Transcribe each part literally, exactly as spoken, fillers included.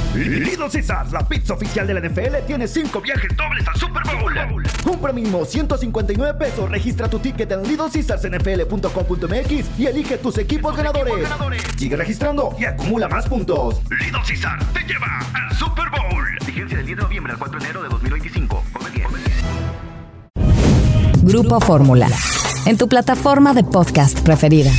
Little Caesars, la pizza oficial de la N F L, tiene cinco viajes dobles al Super Bowl. Compra mínimo ciento cincuenta y nueve pesos, registra tu ticket en little caesars n f l punto com punto m x y elige tus equipos, tus ganadores. equipos ganadores. Sigue registrando y acumula más puntos. Little Caesars te lleva al Super Bowl. Vigencia del diez de noviembre al cuatro de enero de dos mil veinticinco. Come bien. Grupo Fórmula, en tu plataforma de podcast preferida.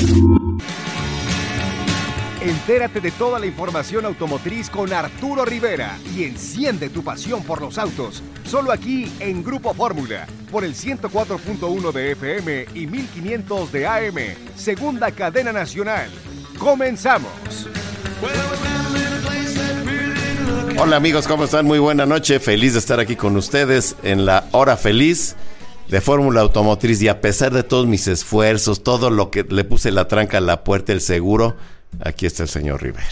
Entérate de toda la información automotriz con Arturo Rivera y enciende tu pasión por los autos. Solo aquí en Grupo Fórmula, por el ciento cuatro punto uno de F M y mil quinientos de A M, segunda cadena nacional. ¡Comenzamos! Hola amigos, ¿cómo están? Muy buena noche, feliz de estar aquí con ustedes en la hora feliz de Fórmula Automotriz. Y a pesar de todos mis esfuerzos, todo lo que le puse la tranca a la puerta, el seguro, aquí está el señor Rivera.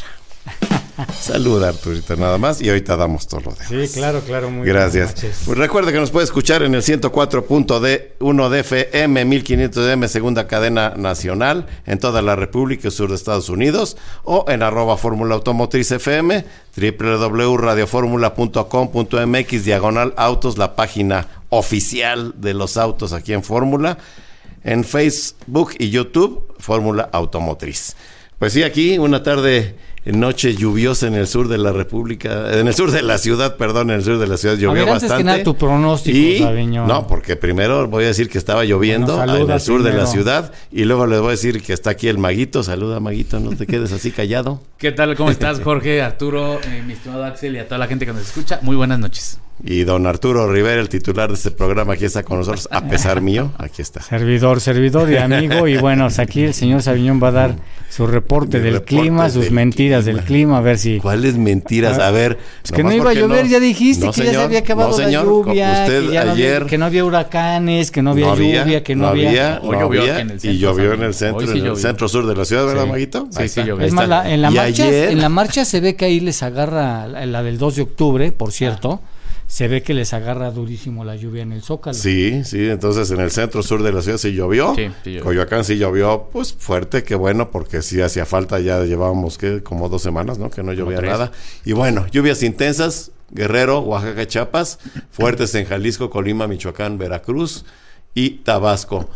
Saluda, Arturito, nada más, y ahorita damos todo lo demás. Sí, claro, claro, muy gracias. Pues recuerde que nos puede escuchar en el ciento cuatro punto uno de F M, mil quinientos de A M, segunda cadena nacional, en toda la República y sur de Estados Unidos, o en arroba Fórmula Automotriz F M, doble u doble u doble u punto radio fórmula punto com punto m x, diagonal autos, la página oficial de los autos aquí en Fórmula, en Facebook y YouTube, Fórmula Automotriz. Pues sí, aquí una tarde, noche lluviosa en el sur de la República, en el sur de la ciudad, perdón, en el sur de la ciudad llovió a ver, antes bastante. Que nada, tu pronóstico, y, Sabiñón. No, porque primero voy a decir que estaba lloviendo bueno, en el sur primero. de la ciudad, y luego les voy a decir que está aquí el Maguito. Saluda, Maguito, no te quedes así callado. ¿Qué tal? ¿Cómo estás, Jorge, Arturo, eh, mi estimado Axel y a toda la gente que nos escucha? Muy buenas noches. Y don Arturo Rivera, el titular de este programa, aquí está con nosotros, a pesar mío, aquí está. Servidor, servidor y amigo, y bueno, aquí el señor Sabiñón va a dar su reporte del reporte clima, sus del mentiras clima. del clima, a ver si... ¿Cuáles mentiras? A ver... Es que no iba a llover, no, ya dijiste no, que señor, ya se había acabado no, señor, la lluvia, usted que, ya no ayer, había, que no había huracanes, que no había, no había lluvia, que no, no había... había no había, en el centro, y llovió en el centro, sí en el centro sur de la ciudad, ¿verdad, sí. Maguito? Sí, sí, llovió. Es más, la, en, la marcha, ayer, en la marcha se ve que ahí les agarra, la del dos de octubre, por cierto... Ah. Se ve que les agarra durísimo la lluvia en el Zócalo. Sí, sí, entonces en el centro sur de la ciudad sí llovió. Sí, sí llovió. Coyoacán sí llovió, pues fuerte, qué bueno, porque sí hacía falta, ya llevábamos que como dos semanas, ¿no? Que no llovía nada. Y bueno, lluvias intensas, Guerrero, Oaxaca, Chiapas, fuertes en Jalisco, Colima, Michoacán, Veracruz y Tabasco.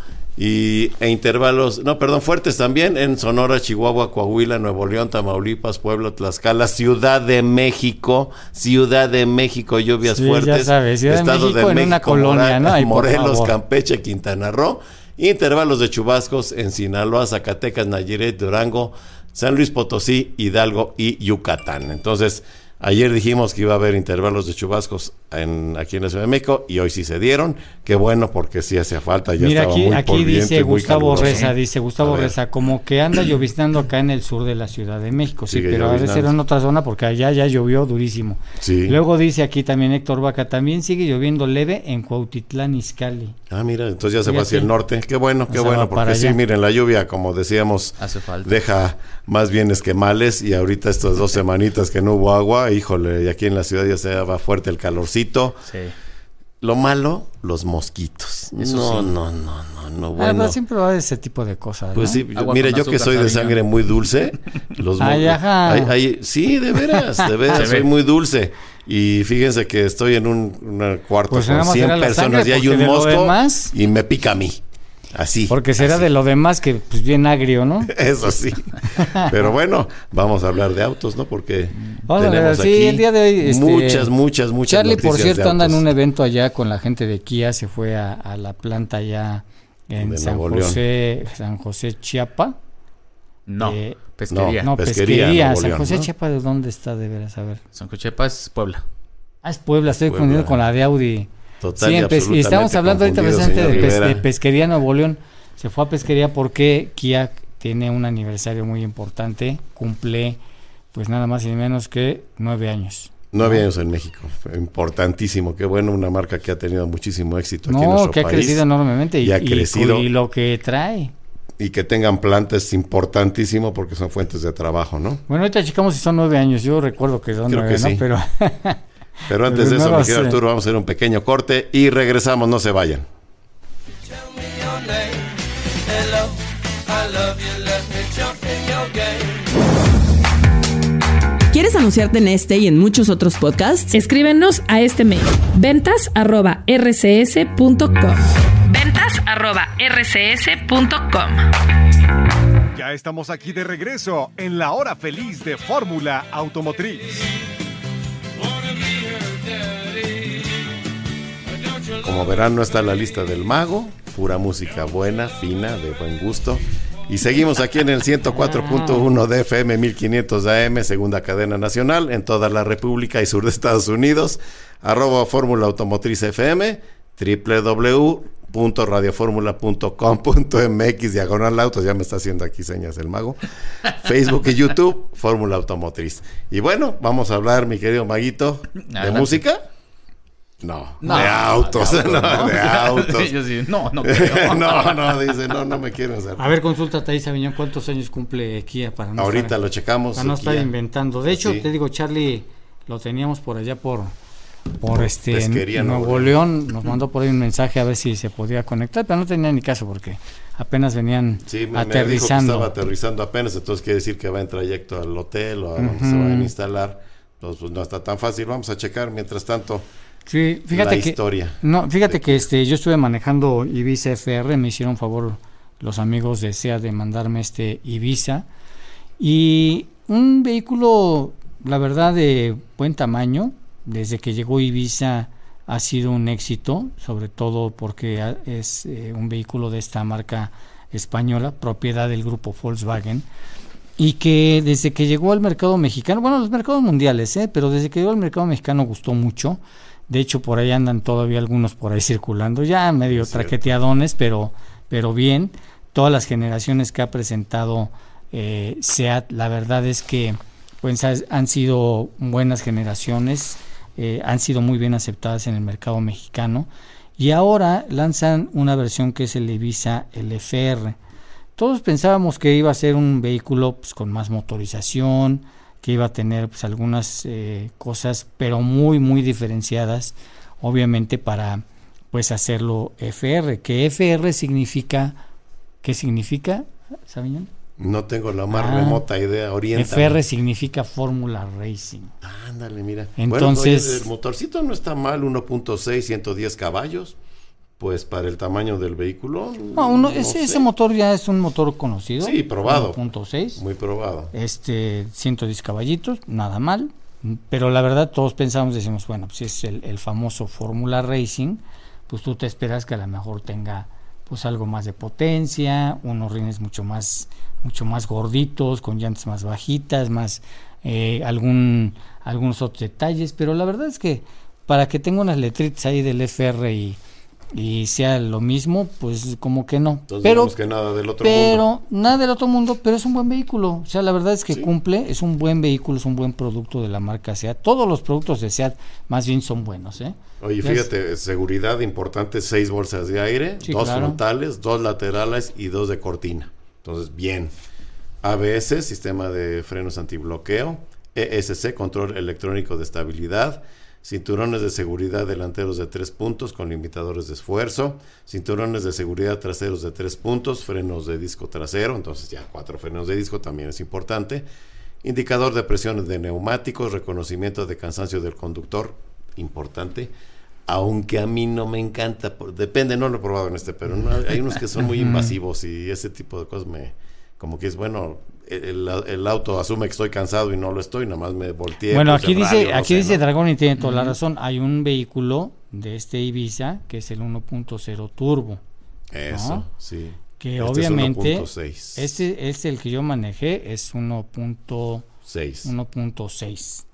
Y e intervalos, no, perdón, fuertes también en Sonora, Chihuahua, Coahuila, Nuevo León, Tamaulipas, Puebla, Tlaxcala, Ciudad de México, Ciudad de México, lluvias sí, fuertes, ya sabes, Ciudad Estado de México, de México, en una colonia, Moral, ¿no? Ay, Morelos, Campeche, Quintana Roo, intervalos de chubascos en Sinaloa, Zacatecas, Nayarit, Durango, San Luis Potosí, Hidalgo y Yucatán. Entonces, ayer dijimos que iba a haber intervalos de chubascos en, aquí en la Ciudad de México y hoy sí se dieron. Qué bueno, porque sí hacía falta. Ya Mira, estaba aquí, muy aquí dice Gustavo caluroso. Reza, dice Gustavo Reza, como que anda lloviznando acá en el sur de la Ciudad de México. Sí, pero a veces era en otra zona porque allá ya llovió durísimo. Sí. Luego dice aquí también Héctor Vaca, también sigue lloviendo leve en Cuautitlán, Izcalli. Ah, mira, entonces ya se fue hacia el norte. Qué bueno, qué bueno, porque sí, miren, la lluvia, como decíamos, hace falta. Deja más bienes que males, y ahorita estas dos semanitas que no hubo agua, híjole, y aquí en la ciudad ya se va fuerte el calorcito. Sí. Lo malo, los mosquitos. Eso no, sí. no, no, no, no, bueno. Ah, pero siempre va de ese tipo de cosas, ¿no? Pues sí, mire, yo que soy de sangre muy dulce, los ay, ajá. Hay, hay, sí, de veras, de veras, soy muy dulce. Y fíjense que estoy en un, un cuarto pues con cien personas y hay un mosco demás, y me pica a mí. Así. Porque será así. De lo demás que pues bien agrio, ¿no? Eso sí. Pero bueno, vamos a hablar de autos, ¿no? Porque vamos tenemos a ver, sí, aquí el día de hoy, este, muchas, muchas, muchas Charlie, noticias por cierto, de anda en autos. un evento allá con la gente de Kia, se fue a, a la planta allá en de San José, San José, Chiapa. No, eh, pesquería. No, pesquería. pesquería. León, San José, ¿no? Chiapa, ¿de dónde está de veras? A ver. San José Chiapa es Puebla. Ah, es Puebla, estoy Puebla. confundiendo con la de Audi. Total sí, y en pes- y estamos hablando ahorita precisamente de, pes- de Pesquería Nuevo León. Se fue a Pesquería porque Kia tiene un aniversario muy importante, cumple pues nada más y menos que nueve años. Nueve años en México, importantísimo, qué bueno, una marca que ha tenido muchísimo éxito no, aquí en nuestro que país. ha crecido enormemente y, y ha y, crecido. Y lo que trae. Y que tengan plantas es importantísimo porque son fuentes de trabajo, ¿no? Bueno, ahorita checamos si son nueve años, yo recuerdo que son Creo nueve, que ¿no? sí. Pero, Pero antes de eso, no mi querido sé. Arturo, vamos a hacer un pequeño corte y regresamos, no se vayan. ¿Quieres anunciarte en este y en muchos otros podcasts? Escríbenos a este mail, ventas arroba r c s punto com. ventas arroba r c s punto com. Ya estamos aquí de regreso en la hora feliz de Fórmula Automotriz. Como verán, no está la lista del mago, pura música buena, fina, de buen gusto. Y seguimos aquí en el ciento cuatro punto uno de F M, mil quinientos A M, segunda cadena nacional, en toda la República y sur de Estados Unidos. Arroba Fórmula Automotriz F M, doble u doble u doble u punto radio fórmula punto com punto m x, diagonal autos, ya me está haciendo aquí señas el mago. Facebook y YouTube, Fórmula Automotriz. Y bueno, vamos a hablar, mi querido maguito, ¿de Adelante. música? No, No, de autos, de autos, no, ¿no? de autos. Yo sí, no, no creo. no, no, dice, no, no me quieren hacer. A ver, consúltate ahí, Sabiñón, ¿cuántos años cumple Kia para no Ahorita estar, lo checamos. para no estar Kia. inventando? De hecho, Sí. te digo, Charlie, lo teníamos por allá por por este Pesquería, en Nuevo Nuevo León, nos mandó por ahí un mensaje a ver si se podía conectar, pero no tenía ni caso porque apenas venían Sí, me, aterrizando. me dijo que estaba aterrizando apenas, entonces quiere decir que va en trayecto al hotel o a donde Ujú. se van a instalar. Entonces, pues no está tan fácil. Vamos a checar mientras tanto Sí, fíjate la que historia. no, fíjate de que este yo estuve manejando Ibiza F R, me hicieron favor los amigos de SEAT de mandarme este Ibiza y un vehículo, la verdad, de buen tamaño. Desde que llegó Ibiza ha sido un éxito, sobre todo porque a- es eh, un vehículo de esta marca española, propiedad del grupo Volkswagen, y que desde que llegó al mercado mexicano, bueno, los mercados mundiales, ¿eh? pero desde que llegó al mercado mexicano gustó mucho. De hecho, por ahí andan todavía algunos por ahí circulando, ya medio Es cierto. traqueteadones, pero, pero bien. Todas las generaciones que ha presentado eh, SEAT, la verdad es que pues, ha- han sido buenas generaciones, eh, han sido muy bien aceptadas en el mercado mexicano. Y ahora lanzan una versión que es el Ibiza L F R. Todos pensábamos que iba a ser un vehículo pues, con más motorización, que iba a tener pues, algunas eh, cosas, pero muy, muy diferenciadas, obviamente para pues hacerlo F R, que F R significa, ¿qué significa, Sabiñón? No tengo la más Ah, remota idea. Oriéntame. F R significa Fórmula Racing. Ándale, mira. Entonces- Bueno, oye, el motorcito no está mal, uno punto seis, ciento diez caballos. Pues para el tamaño del vehículo. No, uno, no ese, sé. ese motor ya es un motor conocido. Sí, probado. uno punto seis. Muy probado. Este, ciento diez caballitos, nada mal. Pero la verdad todos pensamos, decimos, bueno, pues es el, el famoso Fórmula Racing, pues tú te esperas que a lo mejor tenga pues algo más de potencia, unos rines mucho más, mucho más gorditos, con llantas más bajitas, más eh, algún, algunos otros detalles, pero la verdad es que para que tenga unas letritas ahí del F R y, y sea lo mismo, pues como que no. Entonces pero digamos que nada del otro pero mundo. nada del otro mundo, pero es un buen vehículo. O sea, la verdad es que Sí. cumple, es un buen vehículo, es un buen producto de la marca SEAT. Todos los productos de SEAT más bien son buenos, ¿eh? Oye, Ya es- fíjate, seguridad importante, seis bolsas de aire, Sí, dos claro. frontales, dos laterales y dos de cortina. Entonces, bien. A B S, sistema de frenos antibloqueo. E S C, control electrónico de estabilidad. Cinturones de seguridad delanteros de tres puntos con limitadores de esfuerzo. Cinturones de seguridad traseros de tres puntos. Frenos de disco trasero. Entonces ya cuatro frenos de disco también es importante. Indicador de presiones de neumáticos. Reconocimiento de cansancio del conductor. Importante. Aunque a mí no me encanta. por- Depende, no lo he probado en este, pero no, hay unos que son muy invasivos y ese tipo de cosas me... Como que es bueno... El, el auto asume que estoy cansado y no lo estoy, nada más me volteé. Bueno, puse aquí el dice, radio, no aquí sé, dice ¿no? Dragón y tiene toda la razón. Hay un vehículo de este Ibiza que es el uno punto cero turbo, Eso, ¿no? sí. que Este es obviamente uno punto seis. este es el que yo manejé, es uno punto seis. seis.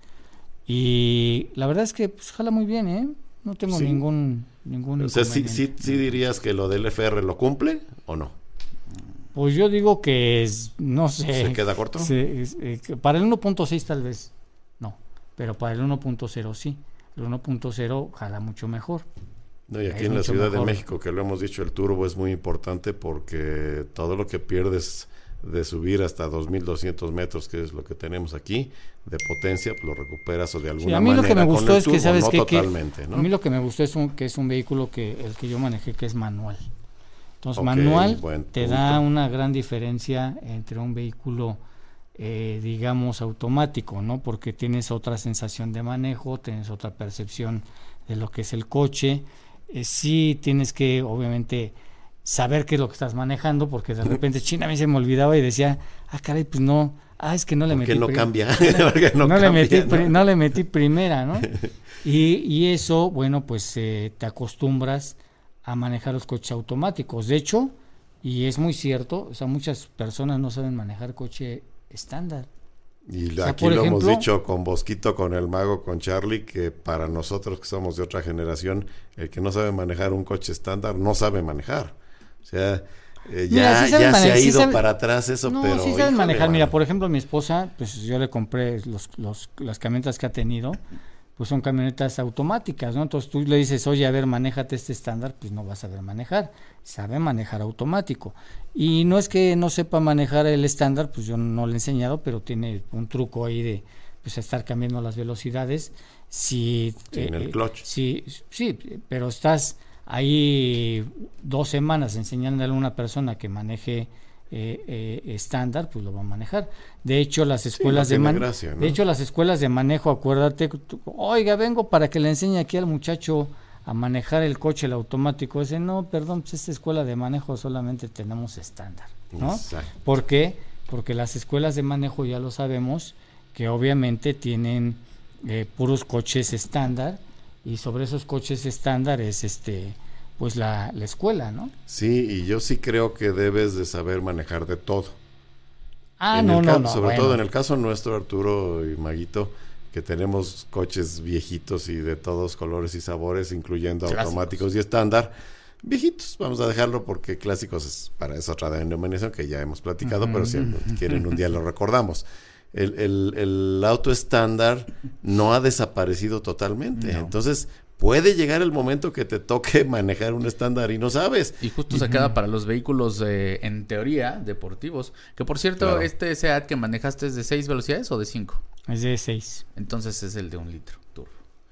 Y la verdad es que pues, jala muy bien, ¿eh? No tengo Sí. ningún ningún O sea, sí, inconveniente. sí, sí dirías que lo del F R lo cumple o no. Pues yo digo que es, no sé. ¿Se queda corto? Sí, es, eh, que para el uno punto seis tal vez no, pero para el uno punto cero sí. El uno punto cero jala mucho mejor. No, y aquí Es en la mucho Ciudad de mejor. México, que lo hemos dicho, el turbo es muy importante porque todo lo que pierdes de subir hasta dos mil doscientos metros, que es lo que tenemos aquí, de potencia, pues lo recuperas o de alguna Sí, a mí manera lo que me con gustó el es que turbo, sabes no qué, que totalmente, ¿no? a mí lo que me gustó es un, que es un vehículo que el que yo manejé que es manual. Entonces Ok, manual buen te punto. da una gran diferencia entre un vehículo eh, digamos, automático, ¿no? Porque tienes otra sensación de manejo, tienes otra percepción de lo que es el coche. Eh, sí tienes que, obviamente, saber qué es lo que estás manejando, porque de repente, China, a mí se me olvidaba y decía, ah, caray, pues no, ah, es que no le metí... no prim- cambia. no, no, no, cambia le metí, ¿no? pri- no le metí primera, ¿no? Y, y eso, bueno, pues eh, te acostumbras a manejar los coches automáticos. De hecho, y es muy cierto, o sea, muchas personas no saben manejar coche estándar. Y o sea, aquí por lo ejemplo, hemos dicho con Bosquito, con el Mago, con Charlie, que para nosotros que somos de otra generación, el que no sabe manejar un coche estándar no sabe manejar. O sea, eh, ya, mira, sí ya mane- se ha sí ido sabe, para atrás eso, no, pero... sí saben híjole, manejar. bueno. Mira, por ejemplo, mi esposa, pues yo le compré los, los, las camionetas que ha tenido, pues son camionetas automáticas, ¿no? Entonces tú le dices, oye, a ver, manéjate este estándar, pues no vas a saber manejar, sabe manejar automático. Y no es que no sepa manejar el estándar, pues yo no le he enseñado, pero tiene un truco ahí de, pues, estar cambiando las velocidades. Si, Sí, en el eh, clutch. Sí, sí, pero estás ahí dos semanas enseñándole a una persona que maneje eh, eh, estándar, pues lo va a manejar. De hecho, las escuelas sí, no de man- gracia, ¿no? de hecho las escuelas de manejo, acuérdate, tú, oiga, vengo para que le enseñe aquí al muchacho a manejar el coche, el automático. Dice, no, perdón, pues esta escuela de manejo solamente tenemos estándar, ¿no? Exacto. ¿Por qué? Porque las escuelas de manejo, ya lo sabemos, que obviamente tienen eh, puros coches estándar, y sobre esos coches estándar es este pues la, la escuela, ¿no? Sí, y yo sí creo que debes de saber manejar de todo. Ah, En no, el no, ca- no. Sobre bueno. todo en el caso nuestro, Arturo y Maguito, que tenemos coches viejitos y de todos colores y sabores, incluyendo Clásicos. automáticos y estándar. Viejitos, vamos a dejarlo porque clásicos es para esa otra denominación que ya hemos platicado, Ujú. pero si quieren un día lo recordamos. El, el, el auto estándar no ha desaparecido totalmente. No. Entonces, puede llegar el momento que te toque manejar un estándar y no sabes. Y justo se queda para los vehículos, eh, en teoría, deportivos. Que por cierto, Claro. este SEAT que manejaste es de seis velocidades o de cinco. Es de seis. Entonces es el de un litro turbo.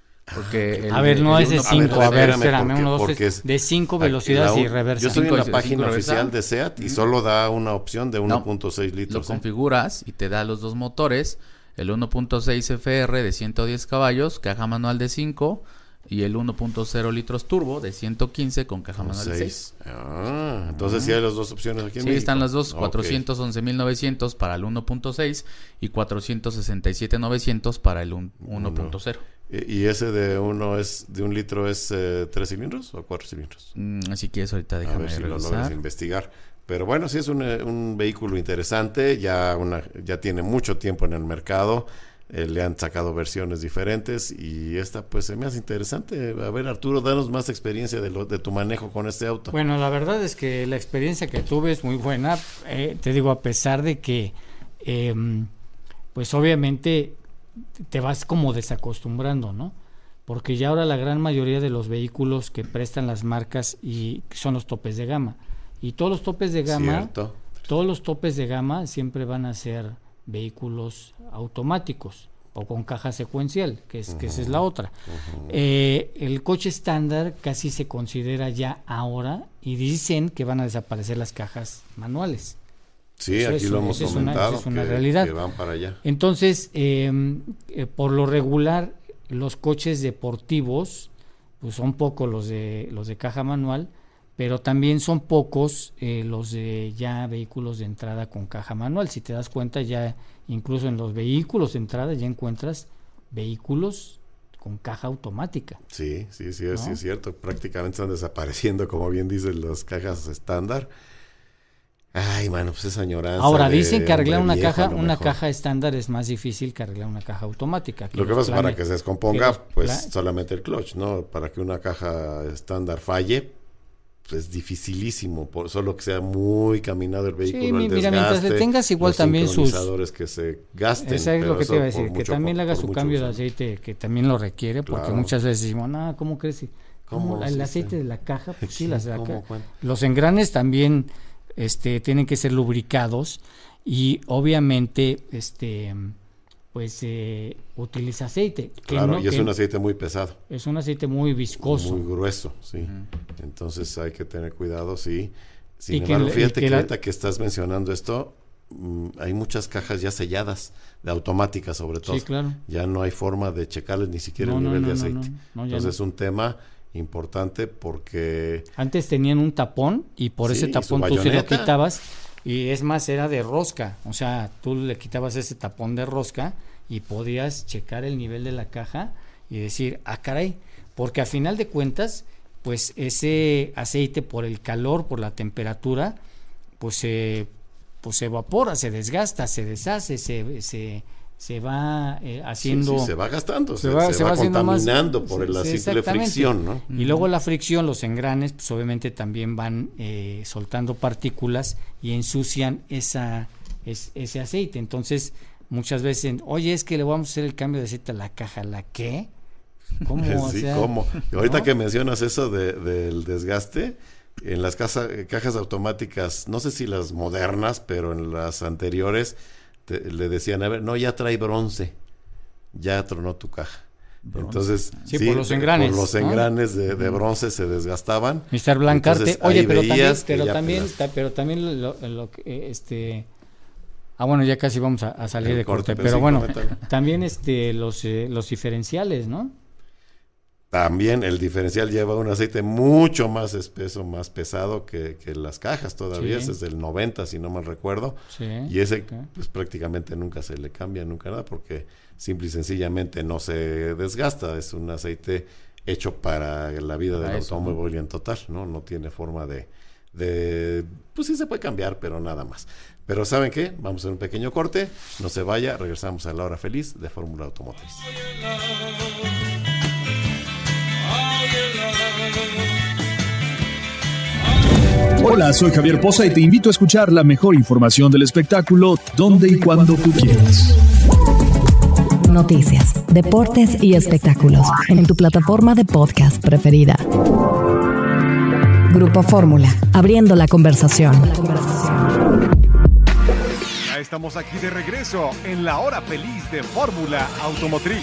Porque el A ver, de- no el es de uno- cinco, a ver, espérame, espérame, porque- uno, dos, porque tres, es- de cinco Aquí, velocidades la y un- reversa. Yo estoy en Cinco la y- cinco página reversa. oficial de SEAT y Ujú. solo da una opción de No. uno punto seis Lo litros. ¿eh? configuras y te da los dos motores, el uno punto seis F R de ciento diez caballos, caja manual de cinco, y el uno punto cero litros turbo de ciento quince con caja Con manual de seis. seis. Ah, entonces sí hay las dos opciones aquí en Sí, México. están las dos, Ok. cuatrocientos once mil novecientos para el uno punto seis y cuatrocientos sesenta y siete mil novecientos para el un- uno punto cero. ¿Y, y ese de uno es de un litro es eh, tres cilindros o cuatro cilindros? Mm, si quieres ahorita A déjame ver si lo logras revisar. investigar. Pero bueno, sí es un, eh, un vehículo interesante, ya una ya tiene mucho tiempo en el mercado, eh, le han sacado versiones diferentes y esta pues se me hace interesante. A ver, Arturo, danos más experiencia de, lo, de tu manejo con este auto. Bueno, la verdad es que la experiencia que tuve es muy buena. Eh, te digo, a pesar de que, eh, pues obviamente te vas como desacostumbrando, ¿no? Porque ya ahora la gran mayoría de los vehículos que prestan las marcas y son los topes de gama. Y todos los topes de gama, Cierto. todos los topes de gama siempre van a ser vehículos automáticos o con caja secuencial, que es que esa es la otra. Eh, el coche estándar casi se considera ya ahora y dicen que van a desaparecer las cajas manuales. Sí, Eso aquí es- lo hemos esa es una- comentado, esa es una que, realidad. que van para allá. Entonces, eh, eh, por lo regular, los coches deportivos, pues son pocos los de los de caja manual, pero también son pocos eh, los de ya vehículos de entrada con caja manual. Si te das cuenta, ya incluso en los vehículos de entrada ya encuentras vehículos con caja automática. Sí, sí, sí, es, ¿No? sí es cierto. Prácticamente están desapareciendo, como bien dicen, las cajas estándar. Ay, mano, pues esa añoranza. Ahora de dicen que arreglar hombre una viejo, caja, a lo una mejor. caja estándar es más difícil que arreglar una caja automática. Lo que los pasa es para plane- que se descomponga, que los pues pla- solamente el clutch, ¿no? Para que una caja estándar falle, pues es dificilísimo, por solo que sea muy caminado el vehículo, Sí, el mi- mira, mientras le desgaste, tengas igual los también sus- sincronizadores que se gasten. Eso es pero lo que eso te iba a por decir, que mucho- también le haga por su muchos cambio de años. aceite, que también lo requiere, porque Claro. muchas veces decimos, no, ¿cómo crees? ¿Cómo? ¿Cómo? El Sí, aceite sí. de la caja, pues sí, Sí, las de la ¿cómo? caja. ¿Cuál? Los engranes también este, tienen que ser lubricados y obviamente este pues eh, utiliza aceite. Que Claro, no- y es que un aceite muy pesado. es un aceite muy viscoso. Muy grueso, sí. Entonces hay que tener cuidado, sí. Sin Y que embargo, la- y fíjate que que la- ahorita que estás mencionando esto, mmm, hay muchas cajas ya selladas, de automáticas sobre todo. Sí, claro. Ya no hay forma de checarles ni siquiera no, el nivel no, de no, aceite. No, no, no, Entonces no. es un tema importante porque... Antes tenían un tapón y por sí, ese tapón tú se lo quitabas y es más, era de rosca. O sea, tú le quitabas ese tapón de rosca y podías checar el nivel de la caja y decir, ah, caray, porque a final de cuentas, pues ese aceite por el calor, por la temperatura, pues se, pues se evapora, se desgasta, se deshace, se... se se va eh, haciendo... Sí, sí, se va gastando, se, se va, se se va, va contaminando más, por sí, la sí, simple fricción, ¿no? Y luego la fricción, los engranes, pues obviamente también van eh, soltando partículas y ensucian esa es, ese aceite. Entonces, muchas veces, oye, es que le vamos a hacer el cambio de aceite a la caja. ¿La qué? ¿Cómo? Sí, o sea, ¿cómo? Y ahorita ¿no? que mencionas eso de, del desgaste, en las casa, cajas automáticas, no sé si las modernas, pero en las anteriores... Te, le decían, a ver, no, ya trae bronce, ya tronó tu caja. Bronce. Entonces, sí, sí, por los engranes, por los engranes ¿no? de, de bronce se desgastaban. mister Blancarte, oye, pero también, pero también, pelas. pero también lo, lo que, este, ah, bueno, ya casi vamos a, a salir El de corte, corte pero, pero sí, bueno, coméntalo. También este, los, eh, los diferenciales, ¿no? También el diferencial lleva un aceite mucho más espeso, más pesado que, que las cajas todavía, sí. Es del noventa si no mal recuerdo, sí. Y ese okay. pues prácticamente nunca se le cambia, nunca nada, porque simple y sencillamente no se desgasta, es un aceite hecho para la vida del eso, automóvil ¿no? en total, ¿no? No tiene forma de, de, pues sí se puede cambiar, pero nada más. Pero ¿saben qué? Vamos a hacer un pequeño corte, no se vaya, regresamos a la hora feliz de Fórmula Automotriz. Hola, soy Javier Poza y te invito a escuchar la mejor información del espectáculo donde y cuando tú quieras. Noticias, deportes y espectáculos en tu plataforma de podcast preferida. Grupo Fórmula, abriendo la conversación. Ya estamos aquí de regreso en la hora feliz de Fórmula Automotriz.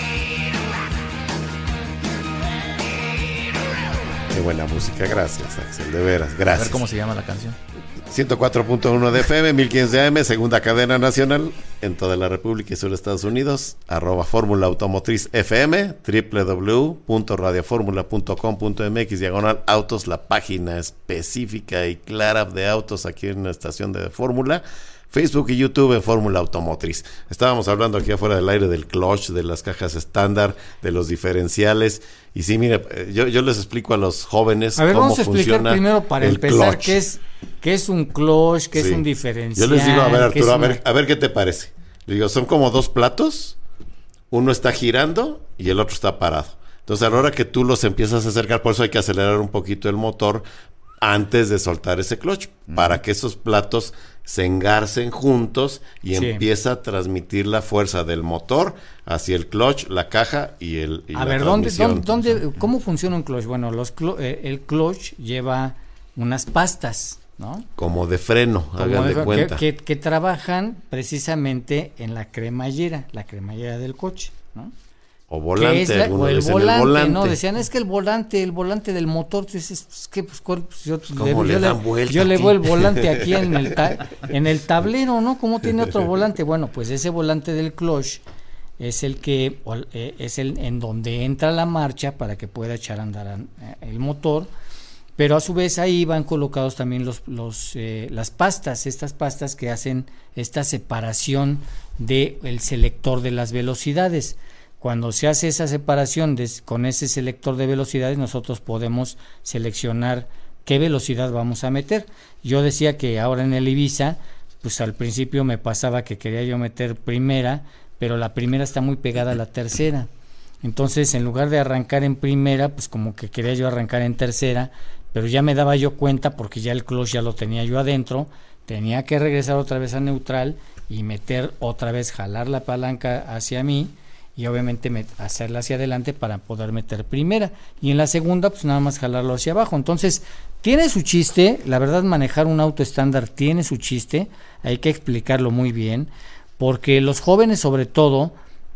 Qué buena música, gracias Axel, de veras, gracias. A ver cómo se llama la canción. ciento cuatro punto uno de F M, mil quince A M, segunda cadena nacional en toda la República y sur de Estados Unidos, arroba Fórmula Automotriz F M, doble u doble u doble u punto radio fórmula punto com punto m x, diagonal autos, la página específica y clara de autos aquí en la estación de Fórmula. Facebook y YouTube en Fórmula Automotriz. Estábamos hablando aquí afuera del aire del clutch, de las cajas estándar, de los diferenciales. Y sí, mire, yo, yo les explico a los jóvenes a ver, cómo vamos a explicar primero para el empezar clutch. qué es, qué es un clutch, qué sí. es un diferencial. Yo les digo, a ver Arturo, a una... ver, a ver qué te parece. Le digo, son como dos platos, uno está girando y el otro está parado. Entonces a la hora que tú los empiezas a acercar, por eso hay que acelerar un poquito el motor antes de soltar ese clutch, mm. para que esos platos se engarcen juntos y sí. empieza a transmitir la fuerza del motor hacia el clutch, la caja y el y a la ver, ¿dónde, transmisión. ¿dónde, dónde, ¿cómo funciona un clutch? Bueno, los cl- eh, el clutch lleva unas pastas, ¿no? Como de freno, Como hagan de, de cuenta. Que, que, que trabajan precisamente en la cremallera, la cremallera del coche, ¿no? O volante, la, o el volante, el volante, ¿no? Decían, es que el volante, el volante del motor, tú dices, pues, ¿qué? Pues, pues yo, ¿Cómo le, le yo, dan le, vuelta yo aquí? le voy el volante aquí en el, ta, en el tablero, ¿no? ¿Cómo tiene otro volante? Bueno, pues ese volante del clutch es el que, es el en donde entra la marcha para que pueda echar a andar el motor, pero a su vez ahí van colocados también los, los, eh, las pastas, estas pastas que hacen esta separación del selector de las velocidades. Cuando se hace esa separación de, con ese selector de velocidades, nosotros podemos seleccionar qué velocidad vamos a meter. Yo decía que ahora en el Ibiza, pues al principio me pasaba que quería yo meter primera, pero la primera está muy pegada a la tercera. Entonces, en lugar de arrancar en primera, pues como que quería yo arrancar en tercera, pero ya me daba yo cuenta porque ya el clutch ya lo tenía yo adentro, tenía que regresar otra vez a neutral y meter otra vez, jalar la palanca hacia mí, y obviamente me, hacerla hacia adelante para poder meter primera, y en la segunda pues nada más jalarlo hacia abajo. Entonces tiene su chiste, la verdad manejar un auto estándar tiene su chiste, hay que explicarlo muy bien, porque los jóvenes sobre todo,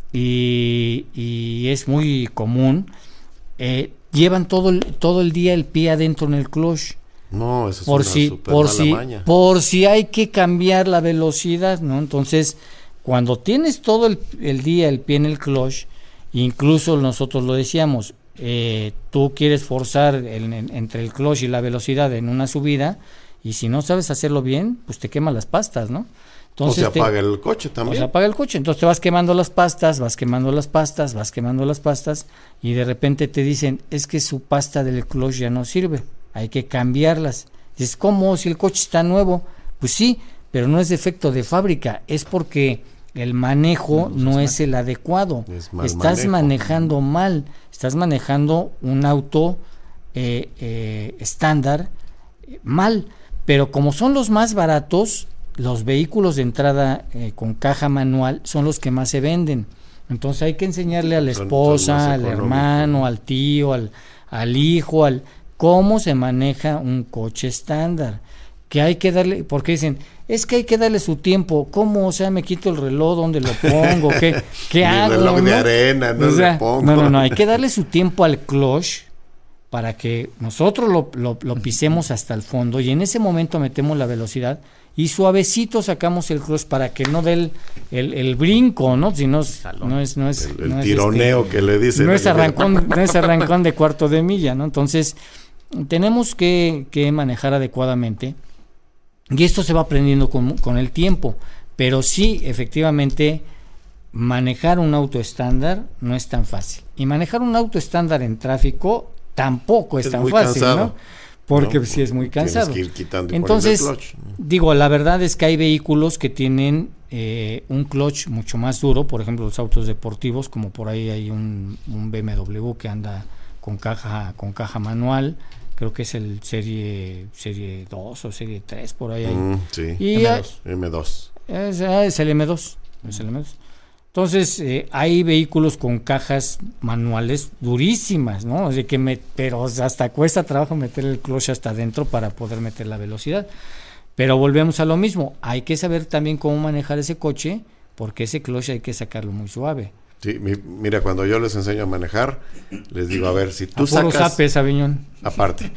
y, y es muy común, eh, llevan todo el, todo el día el pie adentro en el clutch, No, eso es por una si, super por mala si, maña. por si hay que cambiar la velocidad, ¿no? Entonces, cuando tienes todo el, el día el pie en el clutch, incluso nosotros lo decíamos, eh, tú quieres forzar el, en, entre el clutch y la velocidad en una subida, y si no sabes hacerlo bien, pues te quema las pastas, ¿no? Entonces, o se apaga te, el coche también. O se apaga el coche, entonces te vas quemando las pastas, vas quemando las pastas, vas quemando las pastas, y de repente te dicen, es que su pasta del clutch ya no sirve, hay que cambiarlas. Dices, ¿cómo? Si el coche está nuevo. Pues sí, pero no es defecto de fábrica, es porque el manejo no, no es el adecuado. Es estás manejo. manejando mal, estás manejando un auto eh, eh, estándar eh, mal, pero como son los más baratos, los vehículos de entrada eh, con caja manual son los que más se venden. Entonces hay que enseñarle a la esposa, al hermano, al tío, al, al hijo, al cómo se maneja un coche estándar. Que hay que darle, porque dicen, es que hay que darle su tiempo. ¿Cómo? O sea, me quito el reloj, ¿dónde lo pongo? ¿Qué, qué hago? El reloj ¿no? de arena, no o sea, le pongo. No, no, no, hay que darle su tiempo al clutch para que nosotros lo, lo, lo pisemos hasta el fondo y en ese momento metemos la velocidad y suavecito sacamos el clutch para que no dé el, el, el brinco, ¿no? Si no, no es, no es, el, el no tironeo es este, que le dicen. No es arrancón, no es arrancón de cuarto de milla, ¿no? Entonces, tenemos que, que manejar adecuadamente y esto se va aprendiendo con, con el tiempo, pero sí, efectivamente, manejar un auto estándar no es tan fácil y manejar un auto estándar en tráfico tampoco es, es tan fácil, cansado. ¿no? Porque no, sí es muy cansado. Tienes que ir quitando y Entonces, poniendo el clutch. Digo, la verdad es que hay vehículos que tienen eh, un clutch mucho más duro, por ejemplo, los autos deportivos, como por ahí hay un, un B M W que anda con caja con caja manual, creo que es el serie serie dos o serie tres, por ahí hay. Mm, sí, y M dos. M dos. Es, es el M dos, es el M dos. Entonces, eh, hay vehículos con cajas manuales durísimas, ¿no? Así que me, pero hasta cuesta trabajo meter el clutch hasta adentro para poder meter la velocidad. Pero volvemos a lo mismo, hay que saber también cómo manejar ese coche, porque ese clutch hay que sacarlo muy suave. Sí, mi, mira, cuando yo les enseño a manejar, les digo, a ver, si tú a puro sacas... zapes, Aviñón. Aparte.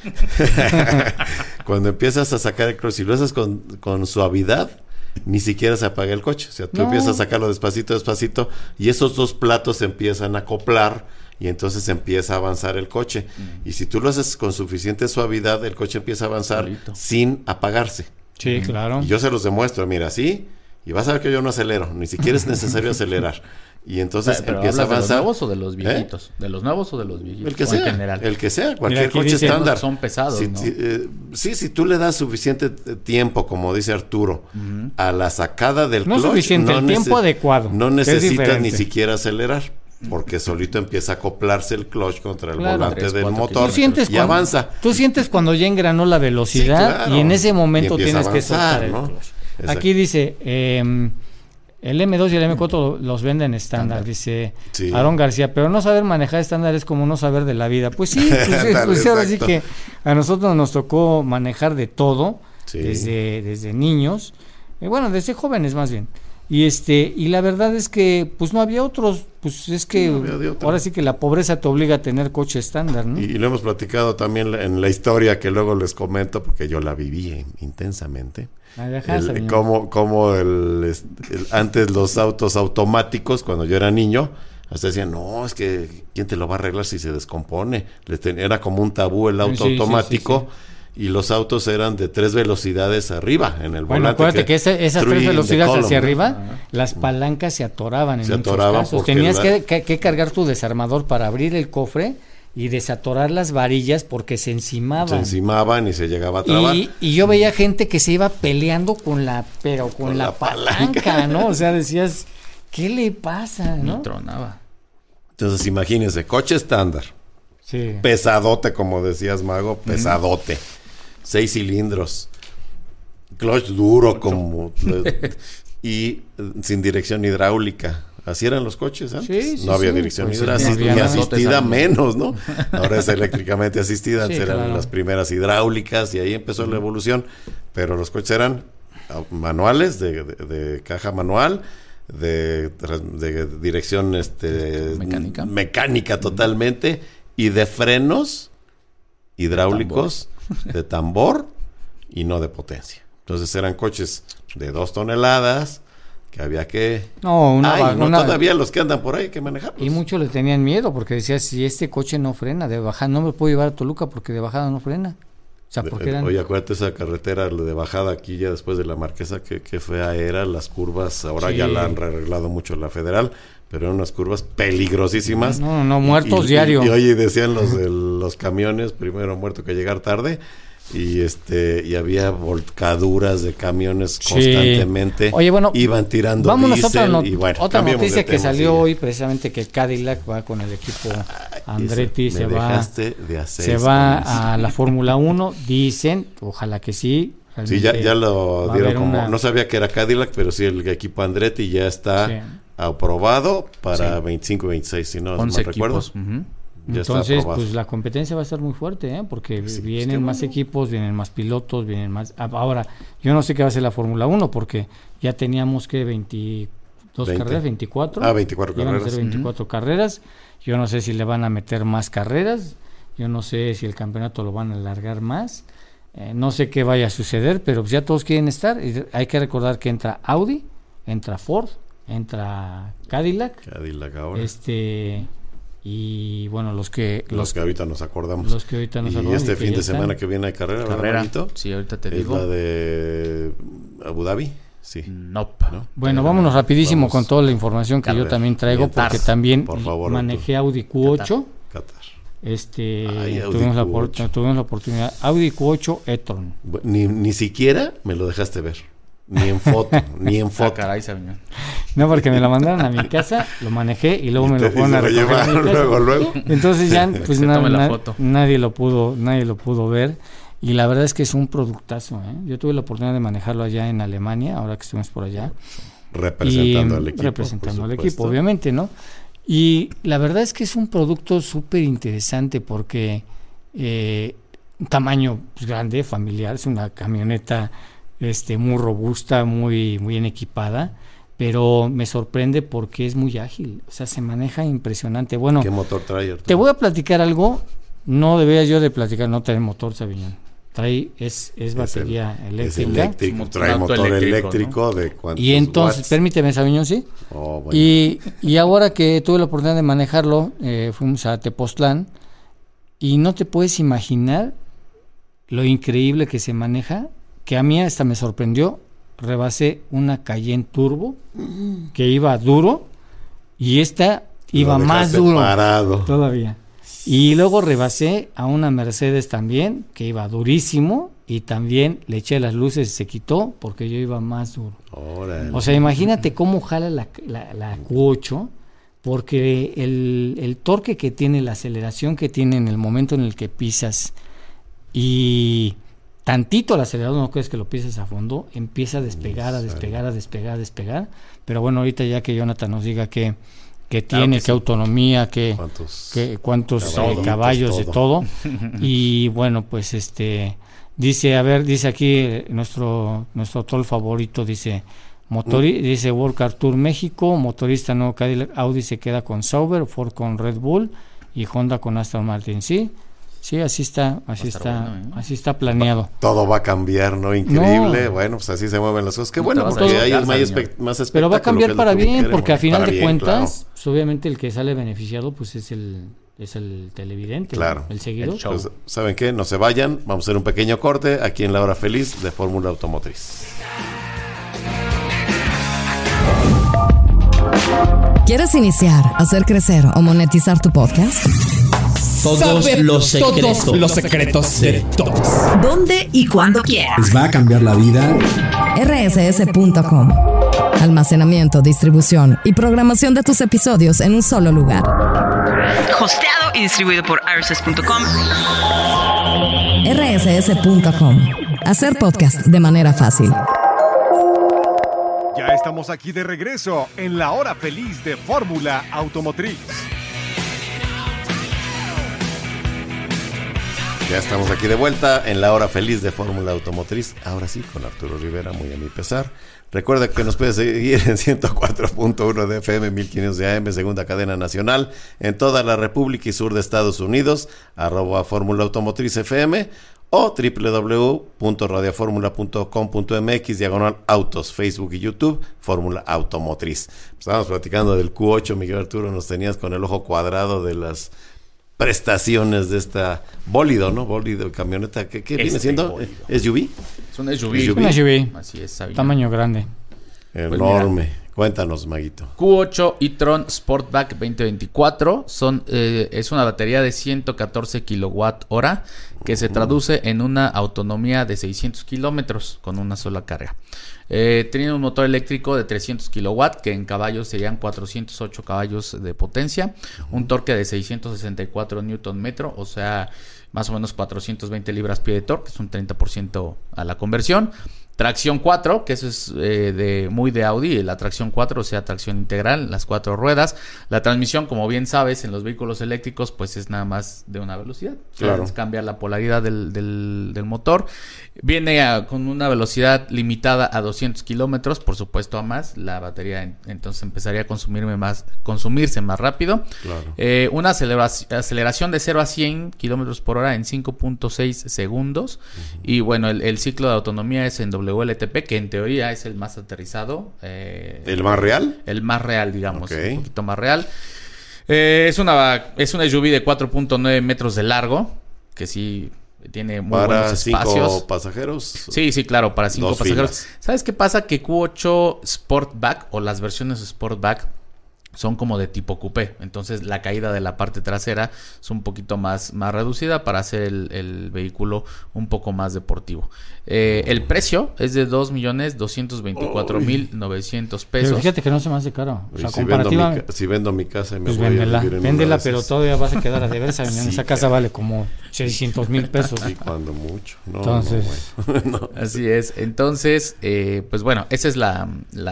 Cuando empiezas a sacar el clutch, si lo haces con, con suavidad, ni siquiera se apaga el coche. O sea, tú no. empiezas a sacarlo despacito, despacito, y esos dos platos se empiezan a acoplar y entonces empieza a avanzar el coche. Mm. Y si tú lo haces con suficiente suavidad, el coche empieza a avanzar Solito. sin apagarse. Sí, mm. claro. Y yo se los demuestro, mira, así, y vas a ver que yo no acelero, ni siquiera es necesario acelerar. Y entonces pero, pero empieza a avanzar. ¿De los nuevos o de los viejitos? ¿Eh? ¿De los nuevos o de los viejitos? El que sea, en general. el que sea, cualquier coche dice, estándar. Son pesados, si, ¿no? si, eh, sí, si tú le das suficiente tiempo, como dice Arturo, uh-huh. a la sacada del no clutch, suficiente, no el tiempo adecuado. No necesitas ni siquiera acelerar, porque solito empieza a acoplarse el clutch contra el claro, volante tres, del motor y cuando, avanza. Tú sientes cuando ya engranó la velocidad sí, claro. y en ese momento tienes avanzar, que soltar ¿no? el clutch. Exacto. Aquí dice... Eh, el M dos y el M cuatro los venden estándar, dice sí. Aarón García, pero no saber manejar estándar es como no saber de la vida. Pues sí, pues, Dale, pues ahora sí que a nosotros nos tocó manejar de todo, sí. desde, desde niños, eh, bueno, desde jóvenes más bien. Y este y la verdad es que pues no había otros, pues es que no ahora sí que la pobreza te obliga a tener coche estándar, ¿no? Y, y lo hemos platicado también en la historia que luego les comento, porque yo la viví intensamente. El, como como el, el, antes los autos automáticos, cuando yo era niño, hasta decían, no, es que ¿quién te lo va a arreglar si se descompone? Le ten, era como un tabú el auto sí, automático. Sí, sí, sí. Y los autos eran de tres velocidades arriba en el bueno, volante. Acuérdate que, que ese, esas tres velocidades column, hacia ¿no? arriba, uh-huh. las palancas se atoraban en se muchos atoraban casos. Tenías la... que, que, que cargar tu desarmador para abrir el cofre y desatorar las varillas porque se encimaban. Se encimaban y se llegaba a trabar. Y, y yo veía gente que se iba peleando con la, pero con, con la, la palanca, palanca, ¿no? O sea, decías, ¿qué le pasa, no? Y tronaba. Entonces, imagínense, coche estándar. Sí. Pesadote, como decías, Mago, pesadote. Mm. Seis cilindros, clutch duro como y sin dirección hidráulica. Así eran los coches antes. Sí, sí, no había sí. dirección pues hidráulica, sí, no ni asistida menos, ¿no? Ahora es eléctricamente asistida, antes sí, eran claro. las primeras hidráulicas y ahí empezó la evolución. Pero los coches eran manuales, de, de, de caja manual, de, de dirección este, mecánica. mecánica totalmente y de frenos hidráulicos. de tambor y no de potencia. Entonces eran coches de dos toneladas que había que... No, una, Ay, no una, todavía los que andan por ahí hay que manejarlos. Y muchos le tenían miedo porque decía, si este coche no frena, de bajada no me puedo llevar a Toluca porque de bajada no frena. O sea, porque eran... Oye, acuérdate esa carretera de bajada aquí ya después de la Marquesa, que, que fea era, las curvas, ahora sí. Ya la han arreglado mucho la federal, pero eran unas curvas peligrosísimas. No, no, muertos y, diario. Y, y oye, decían los de los camiones, primero muerto que llegar tarde, y este y había volcaduras de camiones sí. Constantemente. Oye, bueno, iban tirando vámonos diésel, otra, no, y bueno, otra noticia que tema, salió sí. hoy, precisamente que Cadillac va con el equipo Andretti, Ese, se va de se va a la Fórmula uno, dicen, ojalá que sí. Sí, ya, ya lo dieron como, una... no sabía que era Cadillac, pero sí el equipo Andretti ya está sí. aprobado para sí. veinticinco veintiséis, si no mal recuerdo. Uh-huh. Ya Entonces, pues la competencia va a ser muy fuerte, ¿eh? Porque sí, vienen más bueno. equipos, vienen más pilotos, vienen más... Ahora, yo no sé qué va a ser la Fórmula uno, porque ya teníamos que veintidós veinte. Carreras, veinticuatro. Ah, veinticuatro carreras. Van a ser veinticuatro uh-huh. carreras. Yo no sé si le van a meter más carreras. Yo no sé si el campeonato lo van a alargar más. Eh, no sé qué vaya a suceder, pero pues ya todos quieren estar. Y hay que recordar que entra Audi, entra Ford, entra Cadillac. Cadillac ahora. Este... Y bueno, los que los, los que ahorita nos acordamos. Los que ahorita nos y acordamos. este y fin de están. semana que viene hay carrera, carrera. ¿verdad, sí, ahorita te es digo. Es la de Abu Dhabi. Sí. Nope. ¿No? Bueno, vámonos rapidísimo vamos. Con toda la información que carrera. Yo también traigo, Qatar. Porque también Por favor, manejé Audi Q ocho. Qatar. Qatar. Este, Ay, tuvimos, la por, tuvimos la oportunidad. Audi Q ocho e-tron. Ni, ni siquiera me lo dejaste ver. Ni en foto, ni en foto. Ah, caray, Sabiñón. No, porque me lo mandaron a mi casa, lo manejé y luego y me lo fueron a recoger. Luego, luego. Entonces ya, pues na, na, nadie lo pudo, nadie lo pudo ver. Y la verdad es que es un productazo, ¿eh? Yo tuve la oportunidad de manejarlo allá en Alemania, ahora que estuvimos por allá. Representando y, al equipo. Representando al equipo, obviamente, ¿no? Y la verdad es que es un producto súper interesante porque eh, un tamaño pues, grande, familiar, es una camioneta este muy robusta, muy, muy bien equipada, pero me sorprende porque es muy ágil, o sea, se maneja impresionante. Bueno, ¿qué motor trae? Arturo? Te voy a platicar algo, no debería yo de platicar, no trae motor, Sabiñón. Trae, es, es batería es el, eléctrica. Es eléctrico, trae motor eléctrico, eléctrico ¿no? de cuántos Y entonces, watts? Permíteme, Sabiñón, ¿sí? Oh, bueno. y, y ahora que tuve la oportunidad de manejarlo, eh, fuimos a Tepoztlán, y no te puedes imaginar lo increíble que se maneja, que a mí hasta me sorprendió. Rebasé una Cayenne Turbo que iba duro y esta iba más duro parado. Todavía. Y luego rebasé a una Mercedes también que iba durísimo y también le eché las luces y se quitó porque yo iba más duro. Órale. O sea, imagínate cómo jala la, la, la Q ocho, porque el, el torque que tiene, la aceleración que tiene en el momento en el que pisas y tantito el acelerador, no crees que lo pises a fondo, empieza a despegar, a despegar, a despegar, a despegar. Pero bueno, ahorita ya que Jonathan nos diga que, que tiene, claro que qué sí. autonomía, que cuántos, que, cuántos caballos, eh, caballos de todo. Y bueno, pues este dice, a ver, dice aquí nuestro nuestro troll favorito, dice motori, mm. dice World Car Tour México, motorista nuevo Cadillac, Audi se queda con Sauber, Ford con Red Bull y Honda con Aston Martin, ¿sí? Sí, así está, así está, bueno, ¿eh? así está planeado. Todo va a cambiar, ¿no? Increíble. No. Bueno, pues así se mueven las cosas. Qué no bueno, porque hay más, más espectáculo. Pero va a cambiar para bien, porque a final de bien, cuentas, claro. Pues obviamente el que sale beneficiado, pues es el es el televidente, claro. ¿no? El seguidor. El pues, ¿saben qué? No se vayan, vamos a hacer un pequeño corte aquí en La Hora Feliz de Fórmula Automotriz. ¿Quieres iniciar, hacer crecer o monetizar tu podcast? Todos Saber los secretos. Todos los secretos sí. de todos. ¿Dónde y cuándo quieras? Les va a cambiar la vida. R S S punto com. Almacenamiento, distribución y programación de tus episodios en un solo lugar. Hosteado y distribuido por R S S punto com. R S S punto com. Hacer podcast de manera fácil. Ya estamos aquí de regreso en la Hora Feliz de Fórmula Automotriz. Ya estamos aquí de vuelta en la Hora Feliz de Fórmula Automotriz. Ahora sí, con Arturo Rivera, muy a mi pesar. Recuerda que nos puedes seguir en ciento cuatro punto uno de F M, mil quinientos de A M, segunda cadena nacional, en toda la República y sur de Estados Unidos, arroba Fórmula Automotriz F M, o doble u doble u doble u punto radio formula punto com punto m x diagonal autos, Facebook y YouTube, Fórmula Automotriz. Estábamos platicando del Q ocho, Miguel Arturo, nos tenías con el ojo cuadrado de las prestaciones de esta bólido, ¿no? Bólido, camioneta, ¿qué, qué este viene siendo? Bólido. ¿S U V? Es un S U V. Es un S U V. Así es, Sabino. Tamaño grande. Enorme. Pues cuéntanos, Maguito. Q ocho e-tron Sportback veinte veinticuatro son, eh, es una batería de ciento catorce kilowatt hora que se traduce en una autonomía de seiscientos kilómetros con una sola carga. Eh, tiene un motor eléctrico de trescientos kilowatt que en caballos serían cuatrocientos ocho caballos de potencia, un torque de seiscientos sesenta y cuatro newton metro, o sea, más o menos cuatrocientos veinte libras pie de torque, es un treinta por ciento a la conversión. Tracción cuatro, que eso es eh, de muy de Audi, la tracción cuatro, o sea, tracción integral, las cuatro ruedas. La transmisión, como bien sabes, en los vehículos eléctricos, pues es nada más de una velocidad. Claro. O sea, cambia la polaridad del, del, del motor. Viene a, con una velocidad limitada a doscientos kilómetros, por supuesto a más. La batería en, entonces empezaría a consumirme más, consumirse más rápido. Claro. Eh, una aceleración, aceleración de cero a cien kilómetros por hora en cinco punto seis segundos. Uh-huh. Y bueno, el, el ciclo de autonomía es en W L T P, que en teoría es el más aterrizado. Eh, ¿El más real? El más real, digamos, okay. Un poquito más real. Eh, es una es una S U V de cuatro punto nueve metros de largo, que sí tiene muy para buenos espacios. ¿Cinco pasajeros? Sí, sí, claro, para cinco Dos pasajeros. filas. ¿Sabes qué pasa? Que Q ocho Sportback o las versiones Sportback son como de tipo coupé, entonces la caída de la parte trasera es un poquito más, más reducida para hacer el, el vehículo un poco más deportivo. Eh, el precio es de dos millones doscientos veinticuatro mil novecientos pesos. Pero fíjate que no se me hace caro. O sea, si, comparativa, vendo mi, si vendo mi casa y me pues voy véndela, a vivir en véndela, una de pero esas. todavía vas a quedar a deber. Esa, Sí, esa casa claro. vale como seiscientos mil pesos. Sí, cuando mucho. No, Entonces, no, bueno. No. Así es. Entonces, eh, pues bueno, esa es la...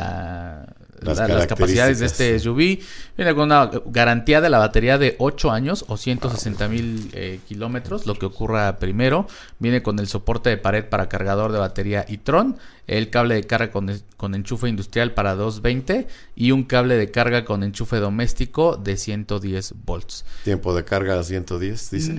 la Las, la, las capacidades de este S U V. Viene con una garantía de la batería de ocho años o ciento sesenta mil eh, kilómetros, lo que ocurra primero. Viene con el soporte de pared para cargador de batería e-tron, el cable de carga con, con enchufe industrial para doscientos veinte y un cable de carga con enchufe doméstico de ciento diez volts. Tiempo de carga a ciento diez, dice.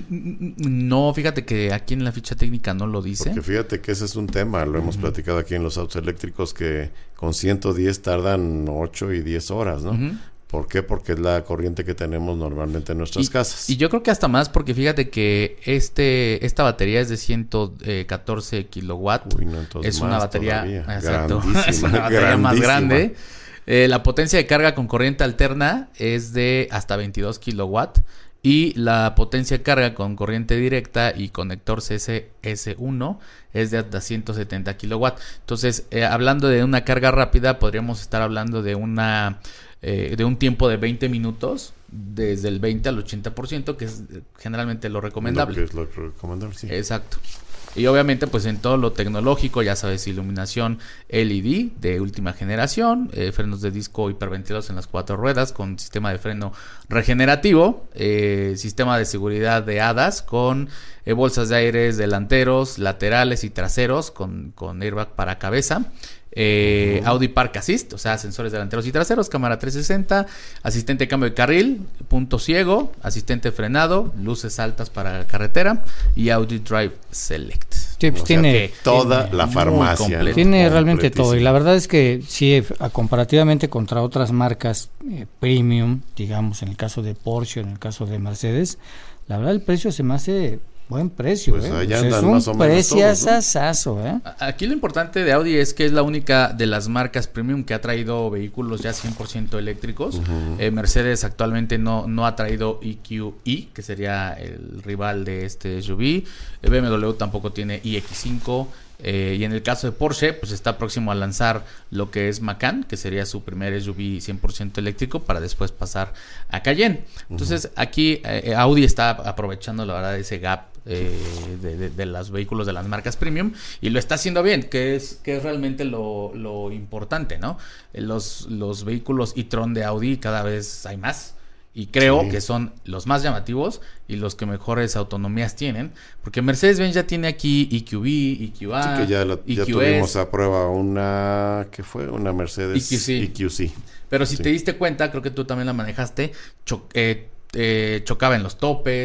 No, fíjate que aquí en la ficha técnica no lo dice. Porque fíjate que ese es un tema, lo hemos uh-huh. platicado aquí en los autos eléctricos, que con ciento diez tardan ocho y diez horas, ¿no? Uh-huh. ¿Por qué? Porque es la corriente que tenemos normalmente en nuestras y, casas. Y yo creo que hasta más, porque fíjate que este esta batería es de ciento catorce kilowatt. Uy, no, es una batería, exacto, grandísima, es una batería más grande. Eh, la potencia de carga con corriente alterna es de hasta veintidós kilowatt. Y la potencia de carga con corriente directa y conector C S S uno es de hasta ciento setenta kilowatt. Entonces, eh, hablando de una carga rápida, podríamos estar hablando de una eh, de un tiempo de veinte minutos, desde el veinte al ochenta por ciento, que es generalmente lo recomendable. Lo que es lo recomendable, sí. Exacto. Y obviamente, pues en todo lo tecnológico, ya sabes, iluminación L E D de última generación, eh, frenos de disco hiperventilados en las cuatro ruedas con sistema de freno regenerativo, eh, sistema de seguridad de hadas con eh, bolsas de aires delanteros, laterales y traseros con, con airbag para cabeza. Eh, uh-huh. Audi Park Assist, o sea, sensores delanteros y traseros, cámara trescientos sesenta, asistente de cambio de carril, punto ciego, asistente de frenado, luces altas para carretera y Audi Drive Select. Sí, pues o tiene sea, toda la farmacia, ¿no? Tiene realmente todo, y la verdad es que sí, comparativamente contra otras marcas eh, premium, digamos, en el caso de Porsche, en el caso de Mercedes, la verdad el precio se me hace buen precio, pues ¿eh? allá O sea, andan es un más o menos preciazazazo, todos, ¿eh? Aquí lo importante de Audi es que es la única de las marcas premium que ha traído vehículos ya cien por ciento eléctricos. Uh-huh. eh, Mercedes actualmente no, no ha traído E Q E, que sería el rival de este S U V. El B M W tampoco tiene i equis cinco. Eh, y en el caso de Porsche, pues está próximo a lanzar lo que es Macan, que sería su primer S U V cien por ciento eléctrico, para después pasar a Cayenne. Entonces, uh-huh. aquí eh, Audi está aprovechando, la verdad, ese gap eh, de, de, de los vehículos de las marcas premium, y lo está haciendo bien, que es, que es realmente lo, lo importante, ¿no? Los, los vehículos e-tron de Audi cada vez hay más. Y creo sí. que son los más llamativos y los que mejores autonomías tienen. Porque Mercedes-Benz ya tiene aquí E Q B, E Q A, sí, que ya, la, ya tuvimos a prueba una... ¿Qué fue? Una Mercedes E Q C. E Q C. Pero si sí. te diste cuenta, creo que tú también la manejaste, cho- eh, eh, chocaba en los topes,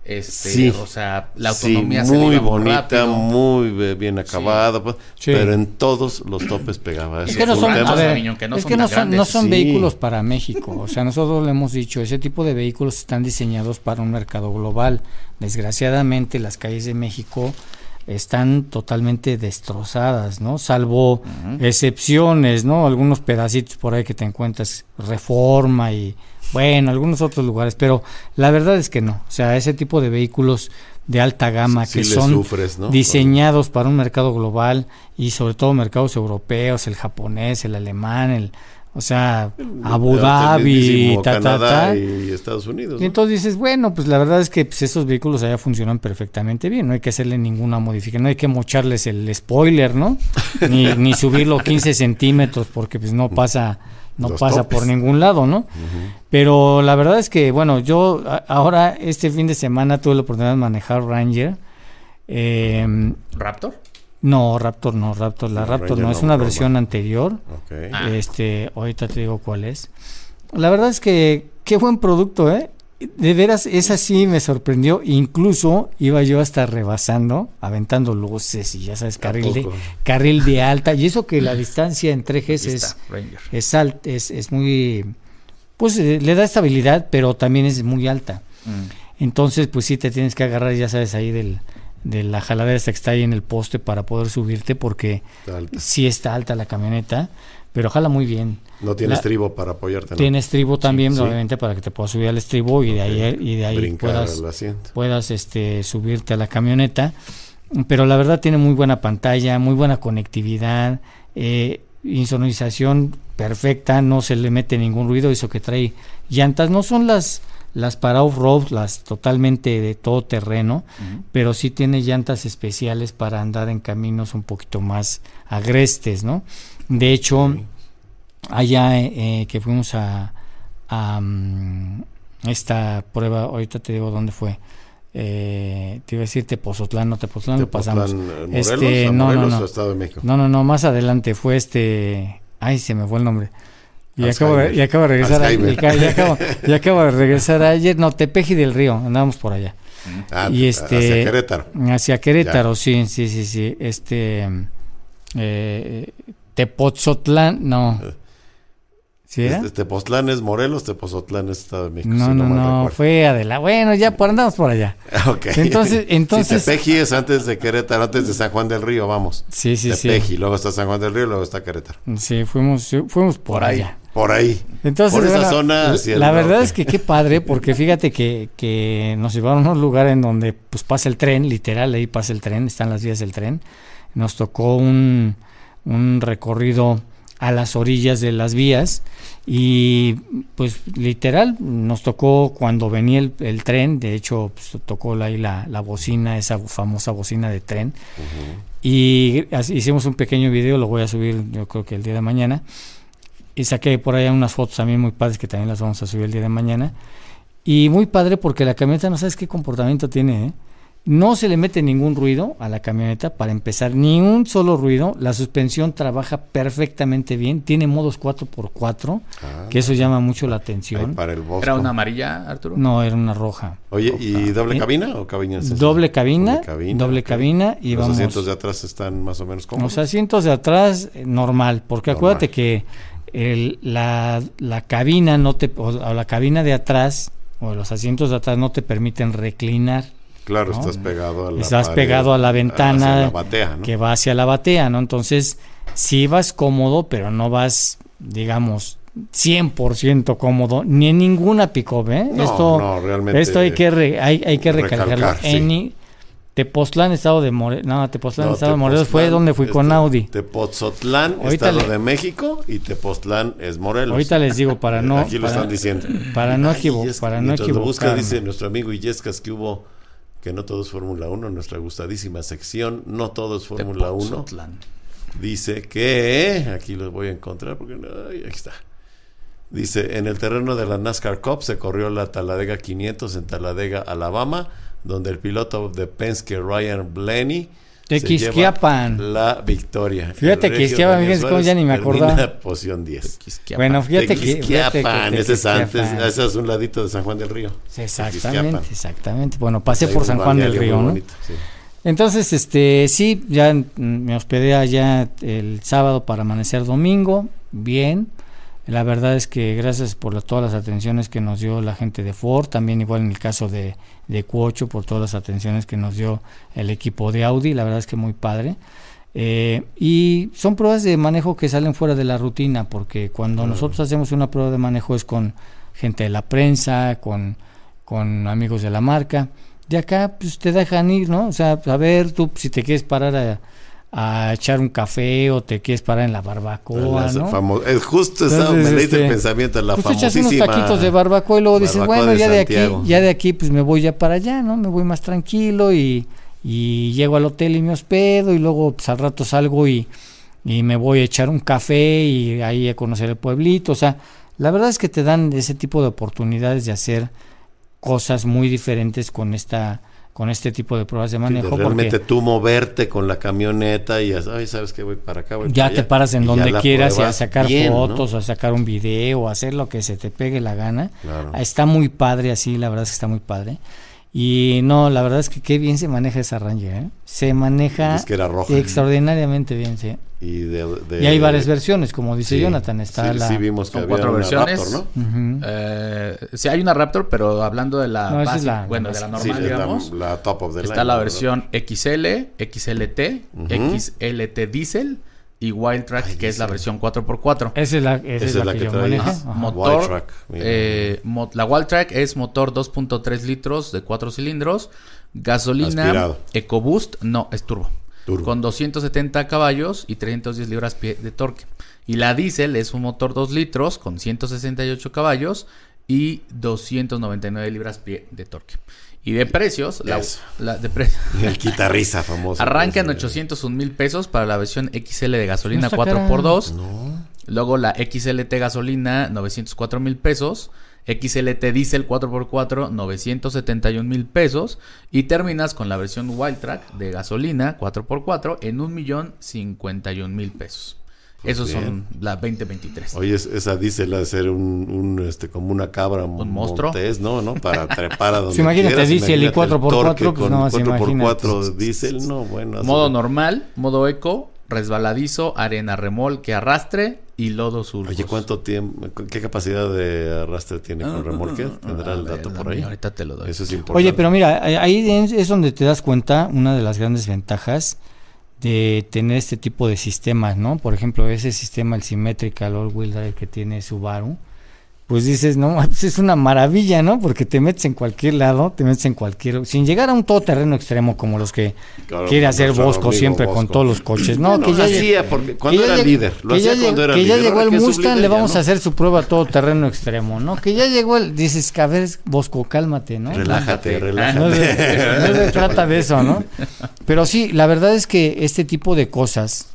Este, sí, o sea, la autonomía sí, se muy iba muy bonita, rápido. muy bien acabada, Sí. pues, Sí. pero en todos los topes pegaba. Es Eso que no fue son, un tema. a ver, Aviñón, que no es son que no tan son, grandes. no son Sí. vehículos para México. O sea, nosotros lo hemos dicho, ese tipo de vehículos están diseñados para un mercado global. Desgraciadamente, las calles de México están totalmente destrozadas, ¿no? Salvo uh-huh. excepciones, ¿no? Algunos pedacitos por ahí que te encuentras, Reforma y, bueno, algunos otros lugares, pero la verdad es que no. O sea, ese tipo de vehículos de alta gama sí, que sí son sufres, ¿no? diseñados para un mercado global y sobre todo mercados europeos, el japonés, el alemán, el o sea, el, Abu Dhabi, ta, Canadá ta, ta. y Estados Unidos, ¿no? Y entonces dices, bueno, pues la verdad es que pues, esos vehículos allá funcionan perfectamente bien, no hay que hacerle ninguna modificación, no hay que mocharles el spoiler, ¿no? Ni, ni subirlo quince centímetros porque pues no pasa... no Los pasa topes. Por ningún lado, ¿no? Uh-huh. Pero la verdad es que, bueno, yo a, ahora este fin de semana tuve la oportunidad de manejar Ranger. Eh, ¿Raptor? No, Raptor no, Raptor, la no, Raptor Ranger no, es no, una broma. Versión anterior. Okay. Ah. Este, ahorita te digo cuál es. La verdad es que qué buen producto, ¿eh? De veras, esa sí me sorprendió. Incluso iba yo hasta rebasando, aventando luces y ya sabes, carril de, carril de alta. Y eso que la distancia entre ejes es, es, alt, es, es muy... Pues eh, le da estabilidad, pero también es muy alta. Mm. Entonces, pues sí te tienes que agarrar, ya sabes, ahí del... de la jaladera esta que está ahí en el poste para poder subirte porque sí está alta la camioneta, pero jala muy bien. No tiene la, estribo para apoyarte, ¿no? Tiene estribo también, sí, obviamente, sí. para que te puedas subir al estribo y de okay. ahí y de ahí Brincar puedas, al asiento. puedas este, subirte a la camioneta. Pero la verdad tiene muy buena pantalla, muy buena conectividad, eh, insonorización perfecta, no se le mete ningún ruido, eso que trae llantas, no son las... las para off-road, las totalmente de todo terreno, uh-huh. pero sí tiene llantas especiales para andar en caminos un poquito más agrestes, ¿no? De hecho, uh-huh. allá eh, que fuimos a, a um, esta prueba, ahorita te digo dónde fue, eh, te iba a decir Tepozotlán, no Tepozotlán, lo pasamos. Morelos, este, no, Morelos no, no. o Estado de México? No, no, no, más adelante fue este, ay, se me fue el nombre. Y acabo, de, y acabo de regresar a, y, y acabo, y acabo de regresar ayer, no, Tepeji del Río, andábamos por allá. Ah, y este, hacia Querétaro. Hacia Querétaro, ya. sí, sí, sí, sí. Este eh, Tepozotlán, no. ¿Sí era? Este, Tepoztlán es Morelos, Tepozotlán es Estado de México. No, si no, no, no fue Adela. Bueno, ya por andamos por allá. Okay. Entonces, entonces. Sí, Tepeji es antes de Querétaro, antes de San Juan del Río, vamos. Sí, sí, Tepeji, sí. luego está San Juan del Río, luego está Querétaro. Sí, fuimos, fuimos por, por allá. Ahí. Por ahí. Entonces, por esa bueno, zona. La, la verdad es que qué padre, porque fíjate que, que nos llevaron a un lugar en donde pues pasa el tren, literal, ahí pasa el tren, están las vías del tren. Nos tocó un, un recorrido a las orillas de las vías y pues literal nos tocó cuando venía el, el tren, de hecho pues, tocó ahí la, la bocina, esa famosa bocina de tren. Uh-huh. Y hicimos un pequeño video, lo voy a subir yo creo que el día de mañana. Y saqué por allá unas fotos también muy padres que también las vamos a subir el día de mañana. Y muy padre porque la camioneta no sabes qué comportamiento tiene, ¿eh? No se le mete ningún ruido a la camioneta, para empezar, ni un solo ruido. La suspensión trabaja perfectamente bien, tiene modos cuatro por cuatro, ah, que eso llama mucho la atención. Para el Bosco. ¿Era una amarilla, Arturo? No, era una roja. Oye, roja. ¿y doble cabina o cabina? Doble cabina, doble cabina, doble okay. cabina y los vamos... asientos de atrás están más o menos cómodos. Los asientos de atrás, normal, porque normal. Acuérdate que el, la, la cabina no te, o, o la cabina de atrás o los asientos de atrás no te permiten reclinar. Claro, ¿no? Estás pegado a la Estás pared, pegado a la ventana la batea, ¿no? que va hacia la batea, ¿no? Entonces, sí vas cómodo, pero no vas, digamos, cien por ciento cómodo, ni en ninguna pick-up, ¿eh? No, esto, no, realmente esto hay que re, hay, hay que recalcarlo. Recalcar, sí. En Tepoztlán, estado de Morelos, no, Tepoztlán, no, estado Tepoztlán, de Morelos fue donde fui este, con Audi. Tepozotlán, ahorita Estado le, de México, y Tepoztlán es Morelos. Ahorita les digo para no... Aquí lo para, están diciendo. Para no, equivo, Ay, para no equivocarme. Lo busca, dice nuestro amigo Illescas que hubo, que no todo es Fórmula uno, nuestra gustadísima sección, no todo es Fórmula uno. Dice que, aquí los voy a encontrar, porque ay, aquí está. Dice, en el terreno de la NASCAR Cup se corrió la Talladega quinientos en Talladega, Alabama, donde el piloto de Penske, Ryan Blaney, Tequisquiapan. La victoria. Fíjate que Tequisquiapan, fíjate cómo ya ni me acordaba. Poción diez. Bueno, fíjate que. Tequisquiapan, ese es antes, ese es un ladito de San Juan del Río. Sí, exactamente, exactamente. Bueno, pasé por San Juan del Río, ¿no? Bonito, sí. Entonces, este, sí, ya me hospedé allá el sábado para amanecer domingo, bien. La verdad es que gracias por la, todas las atenciones que nos dio la gente de Ford, también igual en el caso de, de Cuocho, por todas las atenciones que nos dio el equipo de Audi, la verdad es que muy padre. Eh, y son pruebas de manejo que salen fuera de la rutina, porque cuando claro. nosotros hacemos una prueba de manejo es con gente de la prensa, con, con amigos de la marca. De acá pues te dejan ir, ¿no? O sea, a ver, tú si te quieres parar a, a echar un café o te quieres parar en la barbacoa, ¿no? Famo- es justo esa, me leíste este, el pensamiento, la pues famosísima. Echas unos taquitos de barbacoa y luego dices, bueno, de ya de aquí, ya de aquí pues me voy ya para allá, ¿no? Me voy más tranquilo y, y llego al hotel y me hospedo y luego pues al rato salgo y, y me voy a echar un café y ahí a conocer el pueblito. O sea, la verdad es que te dan ese tipo de oportunidades de hacer cosas muy diferentes con esta con este tipo de pruebas de manejo. Sí, de realmente tú moverte con la camioneta y ay, sabes que voy para acá, voy ya para te allá, paras en donde quieras y a sacar bien, fotos, ¿no? a sacar un video, a hacer lo que se te pegue la gana. Claro. Está muy padre así, la verdad es que está muy padre. Y no, la verdad es que qué bien se maneja esa Ranger, ¿eh? Se maneja es que era roja, extraordinariamente bien, sí. Y, de, de, y hay varias versiones, como dice sí, Jonathan, está sí, la... Sí, vimos que son había cuatro una versiones. Raptor, ¿no? Uh-huh. eh, sí, hay una Raptor, pero hablando de la no, base, es la, bueno, la de la base. normal, sí, digamos. La, la top of the está line, la ¿no? versión X L, X L T, uh-huh. X L T Diesel y Wildtrak, que es la versión cuatro por cuatro. Esa es la, esa esa es la, la que, que yo manejo. Motor, Wildtrak, eh, mo- la Wildtrak es motor dos punto tres litros de cuatro cilindros, gasolina aspirado. EcoBoost, no, es turbo. Turbo. Con doscientos setenta caballos y trescientos diez libras-pie de torque. Y la diésel es un motor dos litros con ciento sesenta y ocho caballos y doscientos noventa y nueve libras-pie de torque. Y de precios, la, la de pre- el quitarrisa famoso. arranca en ochocientos un mil pesos para la versión X L de gasolina no cuatro por dos. No. Luego la X L T gasolina, novecientos cuatro mil pesos. X L T Diesel cuatro por cuatro, novecientos setenta y un mil pesos. Y terminas con la versión Wildtrak de gasolina cuatro por cuatro en un millón cincuenta y un mil pesos. Pues esos bien. Son la veinte veintitrés. Oye, esa diésel ha de ser un, un este como una cabra, un monstruo, montés, ¿no? ¿no? Para trepar a donde sí, imagínate quieras. diésel y cuatro por cuatro, pues no, cuatro por cuatro diésel, no, bueno. Modo normal, modo eco, resbaladizo, arena, remolque, arrastre y lodo surcos. Oye, ¿cuánto tiempo, qué capacidad de arrastre tiene con remolque? ¿Tendrá el dato por ahí? Ahorita te lo doy. Eso es importante. Oye, pero mira, ahí es donde te das cuenta una de las grandes ventajas de tener este tipo de sistemas, ¿no? Por ejemplo, ese sistema, el Symmetrical All-Wheel Drive que tiene Subaru, pues dices, no, pues es una maravilla, ¿no? Porque te metes en cualquier lado, te metes en cualquier... Sin llegar a un todoterreno extremo como los que claro, quiere hacer Bosco siempre Bosco. Con todos los coches, ¿no? no que ya hacía, porque cuando que era ya líder, lo hacía cuando era que líder. Que ya llegó el Mustang, le vamos ¿no? a hacer su prueba a todoterreno extremo, ¿no? Que ya llegó el... Dices, a ver, Bosco, cálmate, ¿no? Relájate, relájate. No se, no se trata de eso, ¿no? Pero sí, la verdad es que este tipo de cosas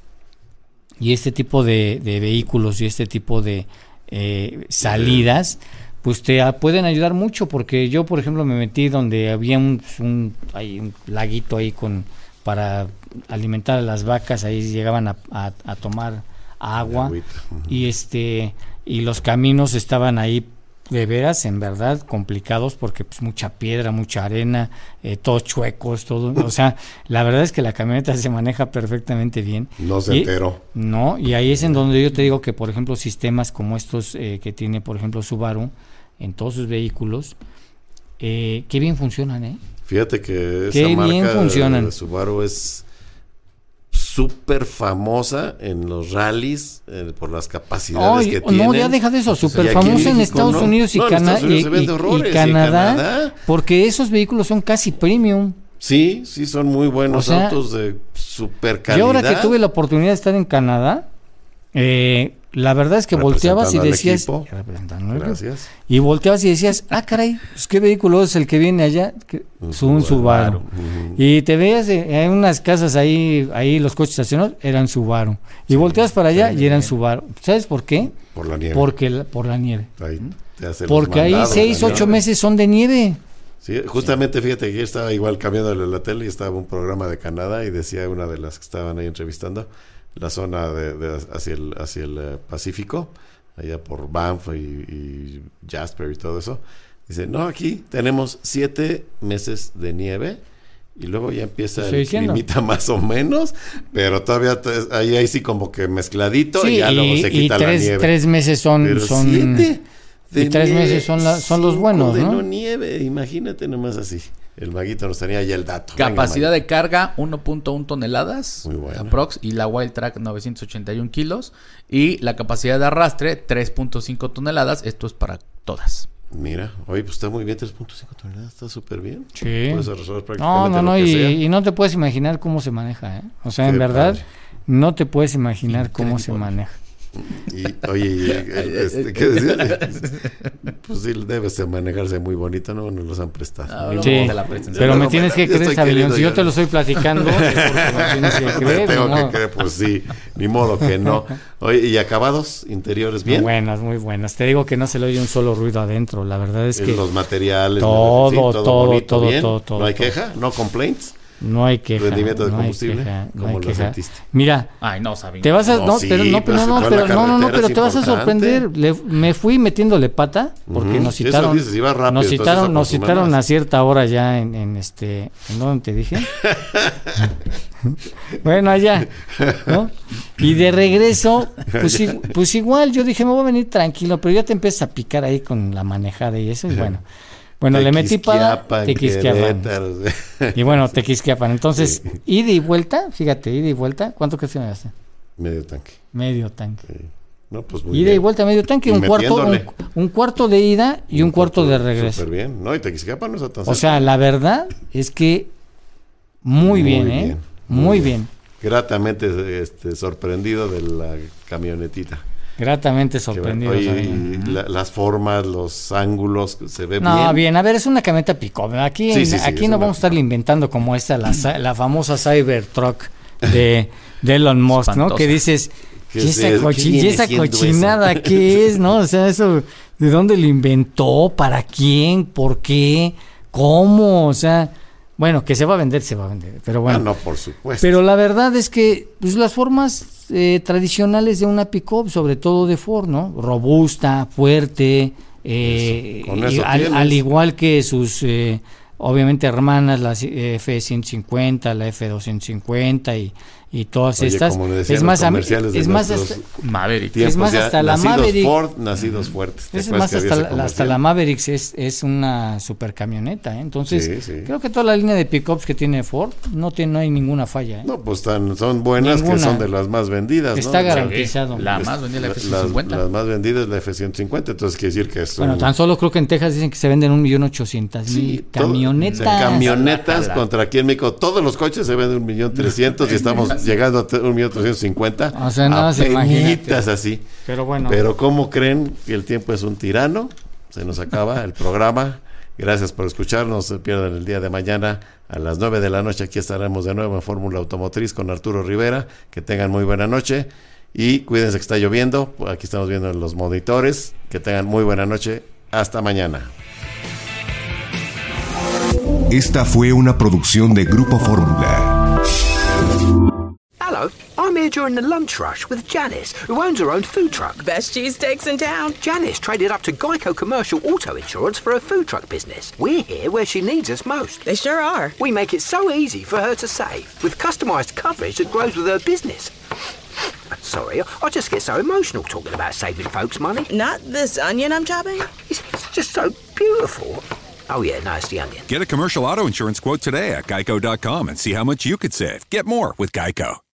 y este tipo de, de vehículos y este tipo de eh, salidas... pues te a, pueden ayudar mucho, porque yo, por ejemplo, me metí donde había un, un, hay un laguito ahí con para alimentar a las vacas, ahí llegaban a, a, a tomar agua y este y los caminos estaban ahí de veras, en verdad, complicados, porque pues mucha piedra, mucha arena, eh, todos chuecos, todo, o sea, la verdad es que la camioneta se maneja perfectamente bien. No se y, enteró. No, y ahí es en donde yo te digo que, por ejemplo, sistemas como estos eh, que tiene, por ejemplo, Subaru, en todos sus vehículos, eh, qué bien funcionan, ¿eh? Fíjate que esa qué marca bien funcionan. de Subaru es súper famosa en los rallies eh, por las capacidades oh, que tienen. No, ya deja de eso, súper famosa en, en Estados no, Unidos y, no, Cana Estados Unidos y, y, y, Canadá, Canadá, porque esos vehículos son casi premium. Sí, sí, son muy buenos o sea, autos de super calidad. Yo ahora que tuve la oportunidad de estar en Canadá, eh, la verdad es que volteabas y decías gracias y volteabas y decías ah caray, pues qué vehículo es el que viene allá, que, un, Subaru. un Subaru uh-huh. Y te veías en unas casas ahí ahí los coches estacionados eran Subaru y sí, volteabas para allá y eran Subaru. ¿Sabes por qué? Por la nieve. Porque la, por la nieve ahí te hace porque ahí seis ocho meses son de nieve. Sí, justamente fíjate que yo estaba igual cambiando la tele y estaba un programa de Canadá y decía una de las que estaban ahí entrevistando la zona de, de hacia el hacia el uh, Pacífico, allá por Banff y, y Jasper y todo eso. Dice, no, aquí tenemos siete meses de nieve y luego ya empieza el climita más o menos, pero todavía t- ahí, ahí sí como que mezcladito sí, y ya y, luego se quita y tres, la nieve. tres meses son... Pero son siete de y tres nieve, meses son, la, son los buenos, de ¿no? no nieve, imagínate nomás así. El maguito nos tenía ya el dato. Capacidad Venga, de carga uno punto uno toneladas. Muy bueno. Aprox. Y la Wild Track novecientos ochenta y un kilos. Y la capacidad de arrastre tres punto cinco toneladas. Esto es para todas. Mira, oye, pues está muy bien, tres punto cinco toneladas, está súper bien. Sí. No, no, no, y, y no te puedes imaginar cómo se maneja, ¿eh? O sea, Qué en verdad, padre. No te puedes imaginar Increíble. Cómo se maneja. Y, oye, este, ¿qué decía? Pues sí, debe de manejarse muy bonito, ¿no? Nos los han prestado. No, sí, no pero me tienes que creer, Sabillón. Si yo te lo estoy platicando, es porque me tienes que creer. Tengo ¿no? que creer, pues sí, ni modo que no. Oye, ¿y acabados interiores bien? Muy buenas, muy buenas. Te digo que no se le oye un solo ruido adentro. La verdad es que... Los materiales. Todo, sí, todo, todo, bonito, todo, bien. todo, todo. ¿No hay todo. queja? ¿No complaints? No hay queja. ¿Rendimiento de no combustible? Queja, no ¿Cómo lo queja. sentiste? Mira, Ay, no, Sabino. Te vas a... No, no sí, pero no, pero no, pero no, no, no, pero te vas a sorprender. Le, me fui metiéndole pata porque uh-huh. nos citaron... Dices, iba rápido, nos citaron, nos citaron a cierta hora ya en, en este... ¿En dónde te dije? Bueno, allá, ¿no? Y de regreso, pues, pues igual, yo dije, me voy a venir tranquilo, pero ya te empiezas a picar ahí con la manejada y eso, y bueno... Bueno, le metí para Tequisquiapan. Y bueno, Tequisquiapan. Entonces, sí. ida y vuelta, fíjate, ida y vuelta, ¿cuánto crees que me gasté? Medio tanque. Medio tanque. Sí. No, pues muy ida bien. y vuelta, medio tanque, y un cuarto, un, un cuarto de ida y un, un cuarto, cuarto de regreso. Súper bien. No, y Tequisquiapan no está tan O sea, cerca. La verdad es que muy, muy bien, bien, ¿eh? Muy, muy bien. bien. Gratamente este, sorprendido de la camionetita. Gratamente sorprendido. Oye, y la, las formas, los ángulos, se ve no, bien. No, bien, a ver, es una camioneta pick-up. Aquí, sí, sí, sí, aquí no vamos a estarle inventando como esta, la, la famosa Cybertruck de, de Elon Musk, Espantosa. ¿No? Que dices, ¿y esa, cochi- ¿y esa cochinada eso? ¿Qué es? ¿No? O sea, eso, ¿de dónde lo inventó? ¿Para quién? ¿Por qué? ¿Cómo? O sea... Bueno, que se va a vender, se va a vender, pero bueno. Ah, no, por supuesto. Pero la verdad es que pues, las formas eh, tradicionales de una pick-up, sobre todo de Ford, ¿no? Robusta, fuerte, eh, Con eso al, al igual que sus, eh, obviamente, hermanas, la F ciento cincuenta, la F doscientos cincuenta y, y todas Oye, estas. Es más, es más hasta, Maverick. Es más, hasta la Maverick. Ford, nacidos fuertes. Es más, hasta la, hasta la Maverick es, es una super camioneta, ¿eh? Entonces, sí, sí. creo que toda la línea de pickups que tiene Ford no tiene no hay ninguna falla, ¿eh? No, pues tan, son buenas, ninguna. Que son de las más vendidas, Está ¿no? garantizado. La más vendida es la F ciento cincuenta. Las, las más vendidas es la F ciento cincuenta, entonces quiere decir que es Bueno, un... tan solo creo que en Texas dicen que se venden un millón ochocientas mil camionetas. Camionetas contra aquí en México. Todos los coches se venden un millón trescientos y estamos llegando a un millón trescientos cincuenta. O sea, nada se imagina. así. Pero bueno. Pero ¿cómo creen que el tiempo es un tirano? Se nos acaba el programa. Gracias por escucharnos. No se pierdan el día de mañana a las nueve de la noche. Aquí estaremos de nuevo en Fórmula Automotriz con Arturo Rivera. Que tengan muy buena noche. Y cuídense que está lloviendo. Aquí estamos viendo los monitores. Que tengan muy buena noche. Hasta mañana. Esta fue una producción de Grupo Fórmula. Hello, I'm here during the lunch rush with Janice, who owns her own food truck. Best cheesesteaks in town. Janice traded up to Geico Commercial Auto Insurance for her food truck business. We're here where she needs us most. They sure are. We make it so easy for her to save, with customized coverage that grows with her business. Sorry, I just get so emotional talking about saving folks money. Not this onion I'm chopping? It's just so beautiful. Oh yeah, no, it's the onion. Get a commercial auto insurance quote today at geico dot com and see how much you could save. Get more with Geico.